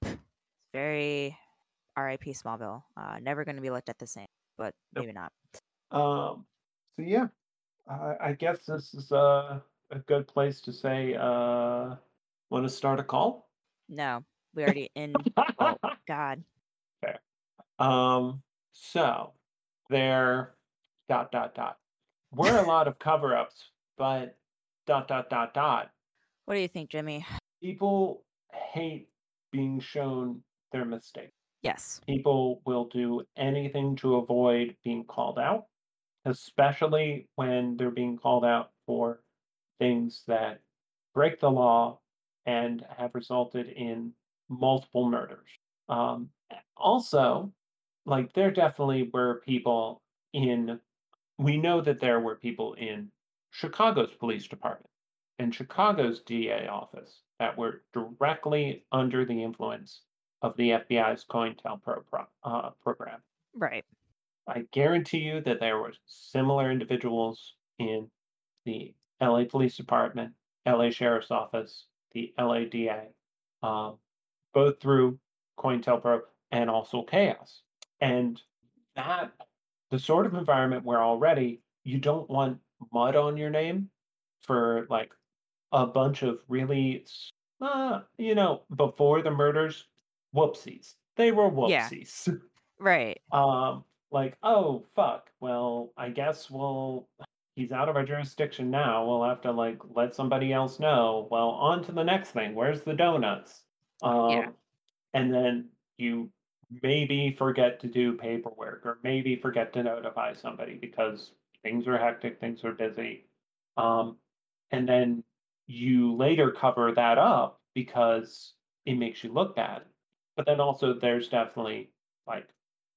Speaker 1: Very R I P Smallville. Uh, never gonna be looked at the same, but
Speaker 2: Nope.
Speaker 1: maybe not.
Speaker 2: Um, so yeah, I I guess this is a a good place to say, uh, wanna start a call?
Speaker 1: No. We already in oh, god.
Speaker 2: Fair. Um, so there dot dot dot were a lot of cover-ups, but dot dot dot dot
Speaker 1: What do you think, Jimmy?
Speaker 2: people hate being shown their mistake.
Speaker 1: Yes.
Speaker 2: People will do anything to avoid being called out, especially when they're being called out for things that break the law and have resulted in multiple murders. Um, also, like there definitely were people in we know that there were people in Chicago's police department and Chicago's D A office that were directly under the influence of the F B I's COINTELPRO pro, uh, program.
Speaker 1: Right.
Speaker 2: I guarantee you that there were similar individuals in the L A Police Department, L A Sheriff's Office, the L A D A, um, both through COINTELPRO and also Chaos. And that the sort of environment where already you don't want mud on your name for like a bunch of really, s- uh, you know, before the murders, whoopsies. They were
Speaker 1: Yeah.
Speaker 2: whoopsies.
Speaker 1: Right.
Speaker 2: Um, like, "Oh, fuck. Well, I guess we'll he's out of our jurisdiction now. We'll have to, like, let somebody else know. Well, on to the next thing. Where's the donuts?"
Speaker 1: Yeah.
Speaker 2: Um, and then you maybe forget to do paperwork or maybe forget to notify somebody because things are hectic, things are busy. Um, and then you later cover that up because it makes you look bad. But then also there's definitely, like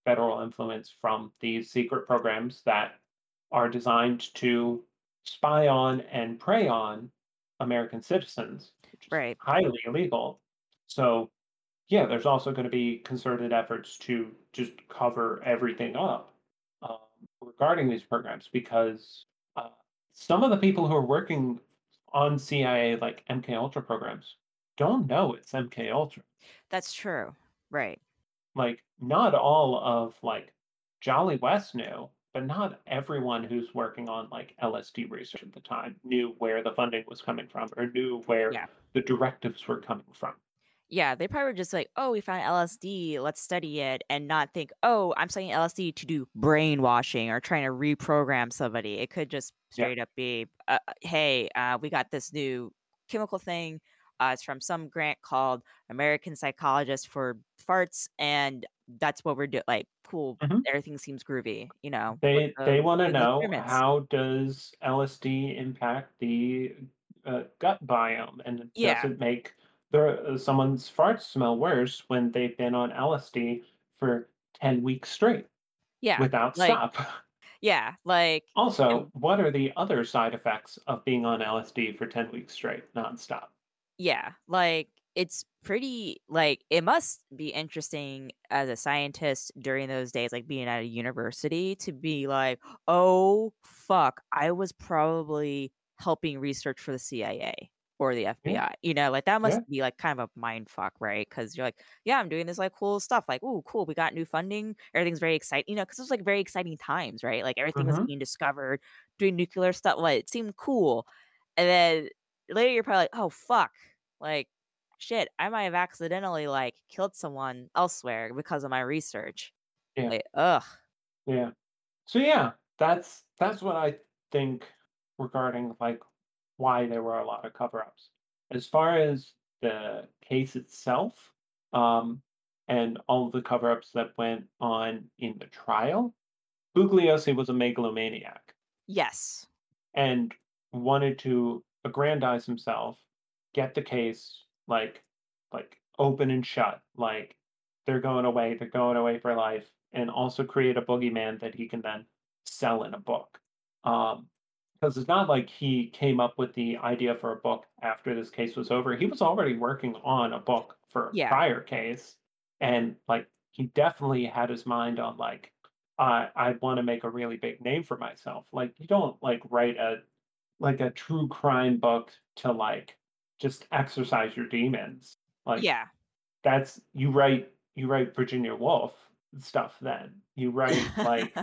Speaker 3: federal influence from these secret programs that are designed to spy on and prey on American citizens, which is
Speaker 1: Right.
Speaker 3: highly illegal. So, yeah, there's also going to be concerted efforts to just cover everything up um, regarding these programs because uh, some of the people who are working on C I A like M K Ultra programs don't know it's M K Ultra.
Speaker 1: That's true. Right.
Speaker 3: Like, not all of like Jolly West knew, but not everyone who's working on like L S D research at the time knew where the funding was coming from or knew where
Speaker 1: Yeah.
Speaker 3: the directives were coming from.
Speaker 1: Yeah, they probably were just like, "Oh, we found L S D, let's study it," and not think, "Oh, I'm studying L S D to do brainwashing or trying to reprogram somebody." It could just
Speaker 3: Yeah.
Speaker 1: straight up be, uh, uh, "Hey, uh, we got this new chemical thing. Uh, it's from some grant called American Psychologist for Farts, and that's what we're doing." Like, cool.
Speaker 3: Mhm.
Speaker 1: Everything seems groovy, you know. Let's
Speaker 3: They
Speaker 1: go
Speaker 3: they wanna
Speaker 1: do the
Speaker 3: know
Speaker 1: experiments.
Speaker 3: how does L S D impact the, uh, gut biome, and does
Speaker 1: Yeah,
Speaker 3: it make their uh, someone's farts smell worse when they've been on L S D for ten weeks straight
Speaker 1: yeah,
Speaker 3: without
Speaker 1: like,
Speaker 3: stop?
Speaker 1: yeah, like,
Speaker 3: Also,
Speaker 1: and
Speaker 3: what are the other side effects of being on L S D for ten weeks straight nonstop?
Speaker 1: yeah, like, it's pretty like, it must be interesting as a scientist during those days, like, being at a university to be like, "Oh, fuck, I was probably helping research for the C I A or the
Speaker 3: Yeah,
Speaker 1: F B I." You know, like, that
Speaker 3: yeah,
Speaker 1: must be, like, kind of a mind fuck, right? Because 'Cause you're like, "Yeah, I'm doing this, like, cool stuff." Like, "Ooh, cool, we got new funding." Everything's very exciting, you know, because it was, like, very exciting times, right? Like, everything was
Speaker 3: mhm.
Speaker 1: being discovered, doing nuclear stuff, like, it seemed cool. And then later you're probably like, "Oh, fuck." Like, shit, I might have accidentally, like, killed someone elsewhere because of my research.
Speaker 3: Yeah,
Speaker 1: Like, ugh.
Speaker 3: yeah. So, yeah, that's that's what I think regarding, like, why there were a lot of cover-ups. As far as the case itself, um, and all of the cover-ups that went on in the trial, Bugliosi was a megalomaniac
Speaker 1: Yes.
Speaker 3: and wanted to aggrandize himself, get the case, like like, open and shut, like, they're going away, they're going away for life, and also create a boogeyman that he can then sell in a book. Um, because it's not like he came up with the idea for a book after this case was over. He was already working on a book for a
Speaker 1: Yeah.
Speaker 3: prior case, and, like, he definitely had his mind on, like, "I I wanna make a really big name for myself." Like, you don't, like, write a like, a true crime book to, like, just exercise your demons. Like,
Speaker 1: Yeah.
Speaker 3: that's you write you write Virginia Woolf stuff then. You write, like,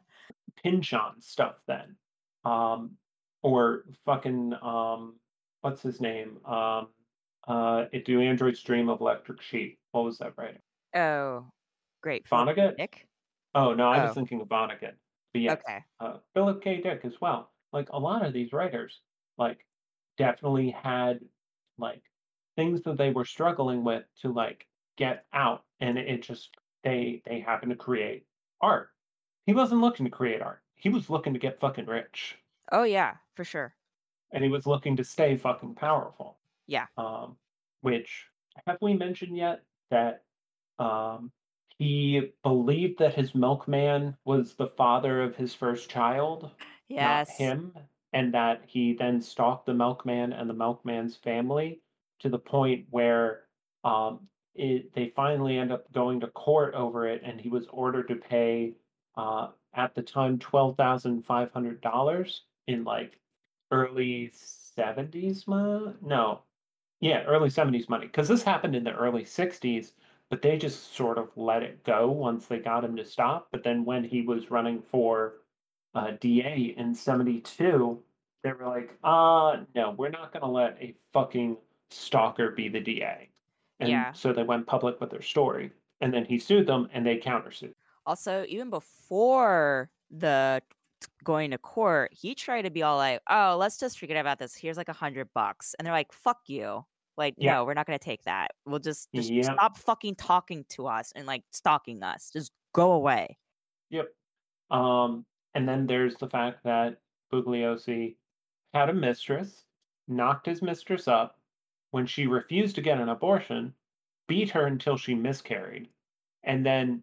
Speaker 3: Pynchon stuff then. Um, or fucking, um, what's his name? Um, uh, Do Androids Dream of Electric Sheep? What was that writing?
Speaker 1: Oh, great. Philip K.
Speaker 3: Vonnegut?
Speaker 1: Dick?
Speaker 3: Oh, no, I was
Speaker 1: Oh,
Speaker 3: thinking of Vonnegut. But yes,
Speaker 1: okay.
Speaker 3: uh, Philip K. Dick as well. Like, a lot of these writers, like, definitely had, like, things that they were struggling with to, like, get out, and it just they they happened to create art. He wasn't looking to create art. He was looking to get fucking rich,
Speaker 1: Oh, yeah, for sure.
Speaker 3: and he was looking to stay fucking powerful.
Speaker 1: Yeah.
Speaker 3: Um, which have we mentioned yet that um, he believed that his milkman was the father of his first child, not
Speaker 1: Yes.
Speaker 3: him, and that he then stalked the milkman and the milkman's family to the point where um, it, they finally end up going to court over it, and he was ordered to pay uh, at the time twelve thousand five hundred dollars in like early seventies. Mo- no, yeah, early seventies money, because this happened in the early sixties, but they just sort of let it go once they got him to stop. But then when he was running for uh, D A in seventy-two, they were like, uh, no, we're not going to let a fucking stalker be the D A. And
Speaker 1: Yeah.
Speaker 3: so they went public with their story. And then he sued them and they countersued.
Speaker 1: Also, even before the going to court, he tried to be all like, "Oh, let's just forget about this. Here's like a hundred bucks." And they're like, "Fuck you." Like,
Speaker 3: Yeah.
Speaker 1: "No, we're not gonna take that. We'll just just
Speaker 3: Yep.
Speaker 1: stop fucking talking to us and, like, stalking us. Just go away."
Speaker 3: Yep. Um, and then there's the fact that Bugliosi had a mistress, knocked his mistress up. When she refused to get an abortion, beat her until she miscarried, and then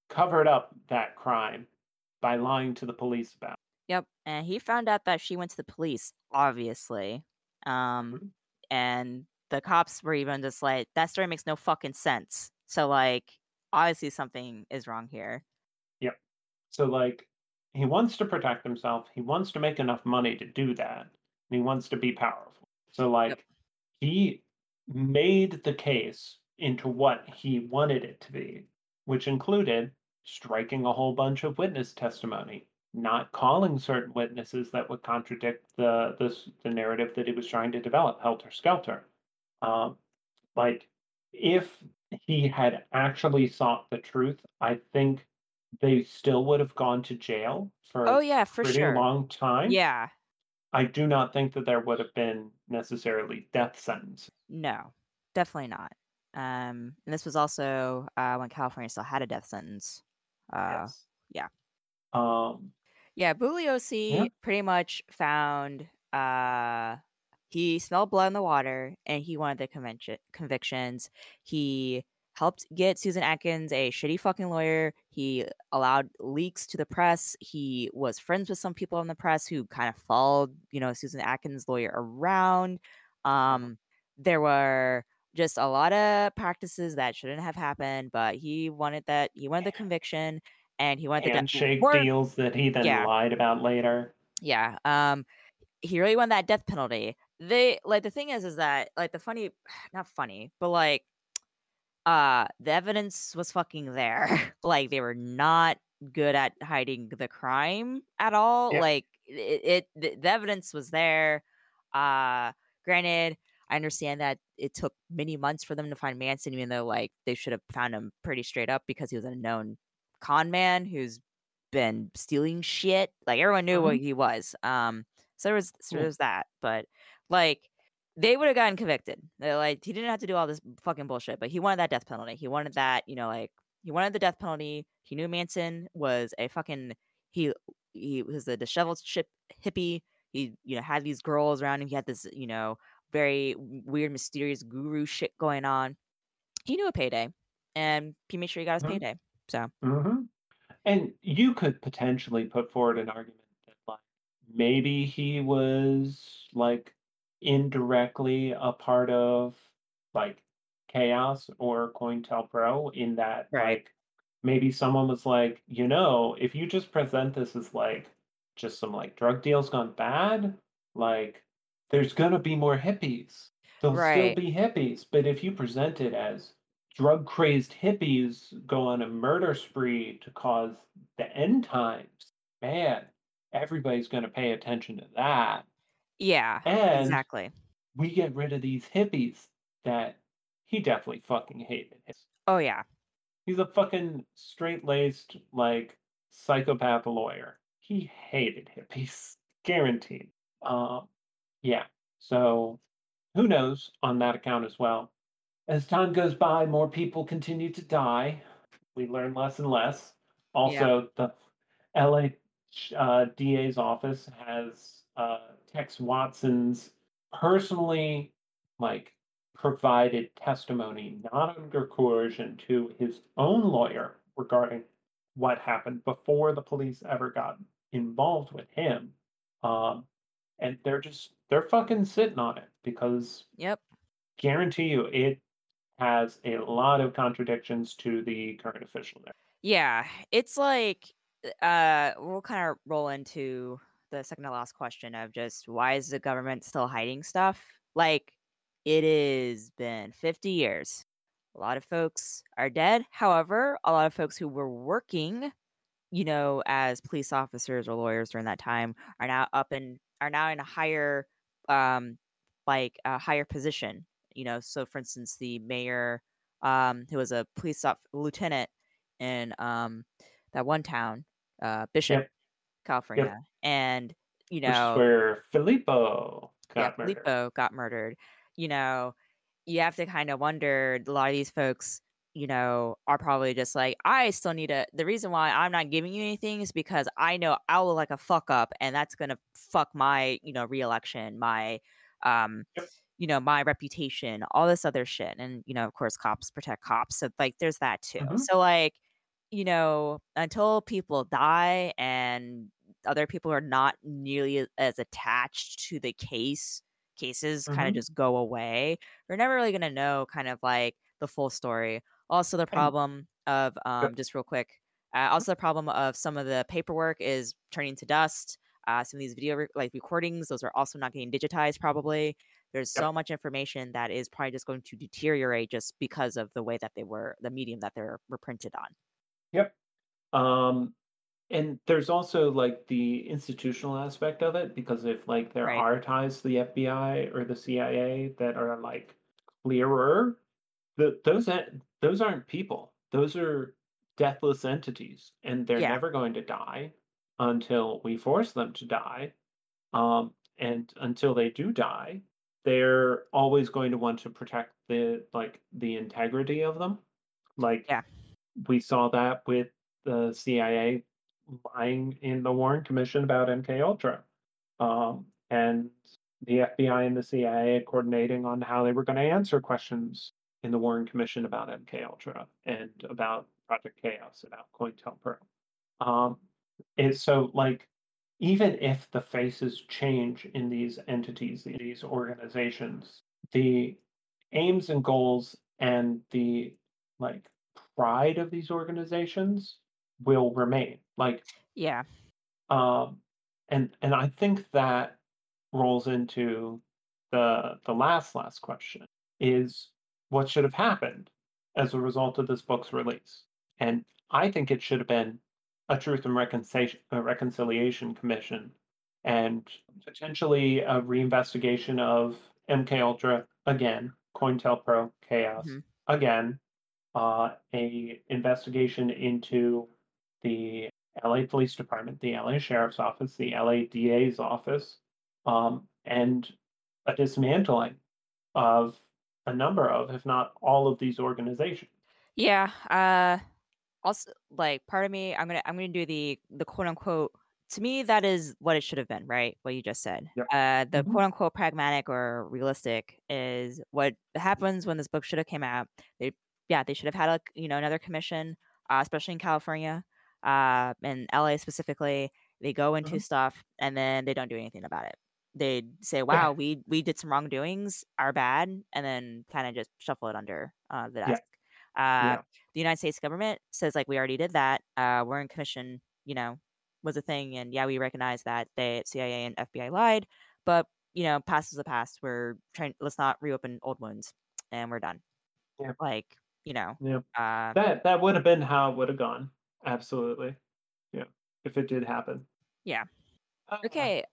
Speaker 3: covered up that crime by lying to the police about it.
Speaker 1: Yep, and he found out that she went to the police, obviously. Um,
Speaker 3: Mhm.
Speaker 1: and the cops were even just like, "That story makes no fucking sense." So, like, obviously something is wrong here.
Speaker 3: Yep. So, like, he wants to protect himself. He wants to make enough money to do that. And he wants to be powerful. So,
Speaker 1: Yep.
Speaker 3: like, he made the case into what he wanted it to be, which included striking a whole bunch of witness testimony, not calling certain witnesses that would contradict the the, s- the narrative that he was trying to develop, helter skelter. Um, like, if he had actually sought the truth, I think they still would have gone to jail for a
Speaker 1: Oh, yeah, for
Speaker 3: pretty
Speaker 1: sure.
Speaker 3: long time.
Speaker 1: Yeah.
Speaker 3: I do not think that there would have been necessarily death sentence.
Speaker 1: No, definitely not. Um, and this was also, uh, when California still had a death sentence. Uh,
Speaker 3: Yes.
Speaker 1: yeah.
Speaker 3: Um,
Speaker 1: Yeah,
Speaker 3: yeah.
Speaker 1: Bugliosi pretty much found, uh he smelled blood in the water and he wanted the convention convictions. He helped get Susan Atkins a shitty fucking lawyer. He allowed leaks to the press. He was friends with some people in the press who kind of followed, you know, Susan Atkins' lawyer around.
Speaker 3: Uh-huh.
Speaker 1: Um, there were just a lot of practices that shouldn't have happened, but he wanted that he wanted the conviction and he wanted the de-
Speaker 3: Handshake
Speaker 1: more
Speaker 3: deals that he then
Speaker 1: yeah,
Speaker 3: lied about later.
Speaker 1: yeah, um, he really wanted that death penalty. They like, the thing is is that, like, the funny not funny, but, like, uh, the evidence was fucking there. Like, they were not good at hiding the crime at all.
Speaker 3: Yep.
Speaker 1: Like, it it the the evidence was there. Uh, Granted, I understand that it took many months for them to find Manson, even though, like, they should have found him pretty straight up because he was a known con man who's been stealing shit. Like, everyone knew what
Speaker 3: Mhm.
Speaker 1: he was. Um, so there was so
Speaker 3: Yeah.
Speaker 1: there's that, but, like, they would have gotten convicted. They're like, he didn't have to do all this fucking bullshit, but he wanted that death penalty. He wanted that, you know, like, he wanted the death penalty. He knew Manson was a fucking he he was a disheveled ship hippie. He, you know, had these girls around him. He had this, you know, very w- weird, mysterious guru shit going on. He knew a payday, and he made sure he got his
Speaker 3: Mhm.
Speaker 1: payday. So,
Speaker 3: Mhm. And you could potentially put forward an argument that, like, maybe he was, like, indirectly a part of, like, chaos or COINTELPRO in that,
Speaker 1: right.
Speaker 3: like, maybe someone was like, you know, if you just present this as, like, just some, like, drug deals gone bad, like, there's gonna be more hippies. There'll still
Speaker 1: Right.
Speaker 3: be hippies, but if you present it as drug crazed hippies go on a murder spree to cause the end times, man, everybody's going to pay attention to that.
Speaker 1: Yeah,
Speaker 3: And
Speaker 1: exactly.
Speaker 3: we get rid of these hippies that he definitely fucking hated.
Speaker 1: Oh, yeah.
Speaker 3: He's a fucking straight laced, like, psychopath lawyer. He hated hippies, guaranteed. Um, yeah. So who knows on that account as well. As time goes by, more people continue to die. We learn less and less.
Speaker 1: Yep.
Speaker 3: Also, the L A uh, D A's office has uh, Tex Watson's personally, like, provided testimony, not under coercion, to his own lawyer regarding what happened before the police ever got involved with him. Um, and they're just they're fucking sitting on it because
Speaker 1: Yep.
Speaker 3: guarantee you it has a lot of contradictions to the current official there.
Speaker 1: Yeah, it's like, uh, we'll kind of roll into the second to last question of just why is the government still hiding stuff? Like, it has been fifty years. A lot of folks are dead. However, a lot of folks who were working, you know, as police officers or lawyers during that time are now up and are now in a higher, um, like a higher position. You know, so for instance, the mayor, um, who was a police op- lieutenant in um that one town, uh, Bishop,
Speaker 3: Yep, yep.
Speaker 1: California, and you
Speaker 3: Which is
Speaker 1: know,
Speaker 3: where Filippo
Speaker 1: yeah,
Speaker 3: got murdered.
Speaker 1: Filippo got murdered. You know, you have to kind of wonder, a lot of these folks, you know, are probably just like, I still need a the reason why I'm not giving you anything is because I know I'll look like a fuck up and that's gonna fuck my, you know, reelection, my um,
Speaker 3: Yep.
Speaker 1: you know, my reputation, all this other shit. And, you know, of course, cops protect cops. So like there's that too.
Speaker 3: Mhm.
Speaker 1: So like you know, until people die and other people are not nearly a- as attached to the case, cases kind of
Speaker 3: Hmm.
Speaker 1: just go away. We're never really gonna know kind of like the full story. Also, the
Speaker 3: And
Speaker 1: problem of
Speaker 3: uh,
Speaker 1: um, just real quick. Uh, also, the problem of some of the paperwork is turning to dust. Uh, some of these video re- like recordings, those are also not getting digitized. Probably there's
Speaker 3: yep,
Speaker 1: so much information that is probably just going to deteriorate just because of the way that they were, the medium that they're were printed on.
Speaker 3: yep. Um, And there's also, like, the institutional aspect of it, because if, like, there
Speaker 1: Right.
Speaker 3: are ties to the F B I or the C I A that are, like, clearer, the those en those aren't people. Those are deathless entities, and they're
Speaker 1: Yeah.
Speaker 3: never going to die until we force them to die, um, and until they do die, they're always going to want to protect the like, the integrity of them. Like,
Speaker 1: Yeah.
Speaker 3: we saw that with the C I A lying in the Warren Commission about M K Ultra, um, and the F B I and the C I A coordinating on how they were going to answer questions in the Warren Commission about M K Ultra and about Project Chaos, about COINTELPRO. Um, and so, like, even if the faces change in these entities, these organizations, the aims and goals and the like pride of these organizations will remain. Like,
Speaker 1: Yeah.
Speaker 3: um, and and I think that rolls into the the last last question is what should have happened as a result of this book's release. And I think it should have been a Truth and Reconciliation, a Reconciliation Commission, and potentially a reinvestigation of M K Ultra again, COINTELPRO, Chaos
Speaker 1: Mhm.
Speaker 3: again, uh, a investigation into the L A Police Department, the L A Sheriff's Office, the L A D A's office, um, and a dismantling of a number of, if not all of these organizations.
Speaker 1: Yeah. Uh also like part of me, I'm gonna I'm gonna do the the quote unquote, to me that is what it should have been, right? What you just said.
Speaker 3: Yep.
Speaker 1: Uh the
Speaker 3: Hmm.
Speaker 1: quote unquote pragmatic or realistic is what happens when this book should have came out. They yeah, they should have had a you know another commission, uh, especially in California, uh in L A specifically. They go into
Speaker 3: Hmm.
Speaker 1: stuff and then they don't do anything about it. They say,
Speaker 3: Yeah.
Speaker 1: "Wow, we we did some wrongdoings, our bad," and then kind of just shuffle it under uh, the
Speaker 3: Yeah.
Speaker 1: desk. Uh,
Speaker 3: Yeah.
Speaker 1: the United States government says, like, "We already did that. Uh, we're in commission," you know, was a thing, and yeah, we recognize that they C I A and F B I lied, but you know, past is the past. We're trying. Let's not reopen old wounds, and we're done.
Speaker 3: Yeah.
Speaker 1: Like, you know,
Speaker 3: Yeah.
Speaker 1: uh,
Speaker 3: That that would have been how it would have gone. Absolutely. Yeah. If it did happen.
Speaker 1: yeah.
Speaker 3: Uh,
Speaker 1: Okay.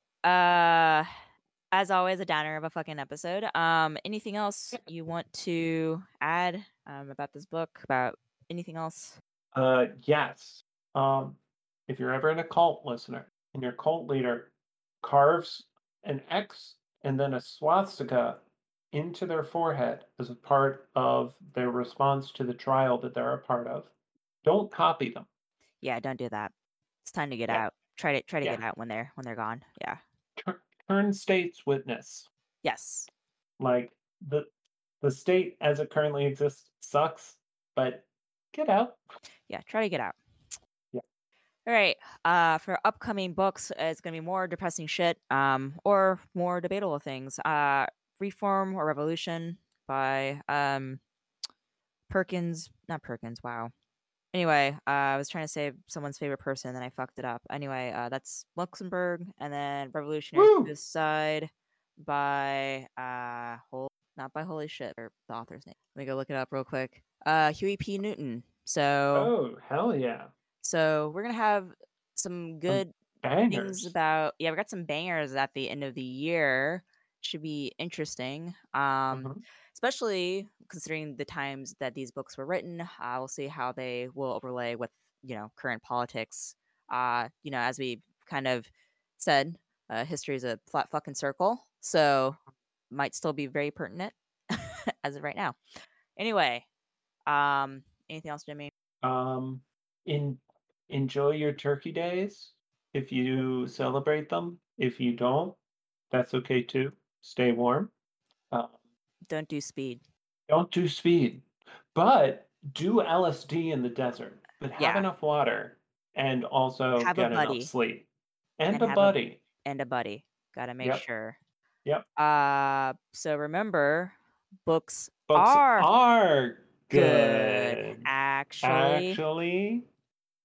Speaker 1: Uh, as always, a downer of a fucking episode. Um, anything else you want to add um about this book? About anything else?
Speaker 3: uh, yes. Um, if you're ever in a cult, listener, and your cult leader carves an X and then a swastika into their forehead as a part of their response to the trial that they're a part of, don't copy them.
Speaker 1: Yeah, don't do that. It's time to get
Speaker 3: Yeah,
Speaker 1: out. Try to try to
Speaker 3: yeah.
Speaker 1: get out when they're when they're gone. Yeah.
Speaker 3: Tur- turn state's witness.
Speaker 1: Yes.
Speaker 3: Like, the the state as it currently exists sucks, but get out.
Speaker 1: Yeah, try to get out.
Speaker 3: Yeah.
Speaker 1: All right. Uh, for upcoming books, uh, it's gonna be more depressing shit, um, or more debatable things. Uh, Reform or Revolution by um Perkins, not Perkins. Wow. Anyway, uh, I was trying to say someone's favorite person, then I fucked it up. Anyway, uh, that's Luxembourg, and then Revolutionary
Speaker 3: Woo!
Speaker 1: Suicide by uh, Hol- not by Holy Shit, or the author's name. Let me go look it up real quick. Uh, Huey P. Newton. So,
Speaker 3: Oh, hell yeah.
Speaker 1: so we're gonna have some
Speaker 3: Some
Speaker 1: good things
Speaker 3: bangers.
Speaker 1: about. Yeah, we got some bangers at the end of the year. Should be interesting. Um,
Speaker 3: Mhm.
Speaker 1: especially considering the times that these books were written. Uh, we'll see how they will overlay with you know current politics. Uh, you know, as we kind of said, uh, history is a flat fucking circle, so might still be very pertinent as of right now. Anyway, um, anything else, Jimmy?
Speaker 3: Um, in enjoy your turkey days if you celebrate them. If you don't, that's okay too. Stay warm. Um,
Speaker 1: Don't do speed.
Speaker 3: don't do speed, but do L S D in the desert but have
Speaker 1: Yeah.
Speaker 3: enough water and also
Speaker 1: Have a
Speaker 3: get enough
Speaker 1: buddy.
Speaker 3: sleep. And
Speaker 1: And
Speaker 3: a
Speaker 1: have a
Speaker 3: buddy.
Speaker 1: and a buddy. Gotta make
Speaker 3: Yep.
Speaker 1: sure.
Speaker 3: Yep.
Speaker 1: Uh, so remember, books
Speaker 3: Books
Speaker 1: are
Speaker 3: are
Speaker 1: good.
Speaker 3: good.
Speaker 1: Actually
Speaker 3: Actually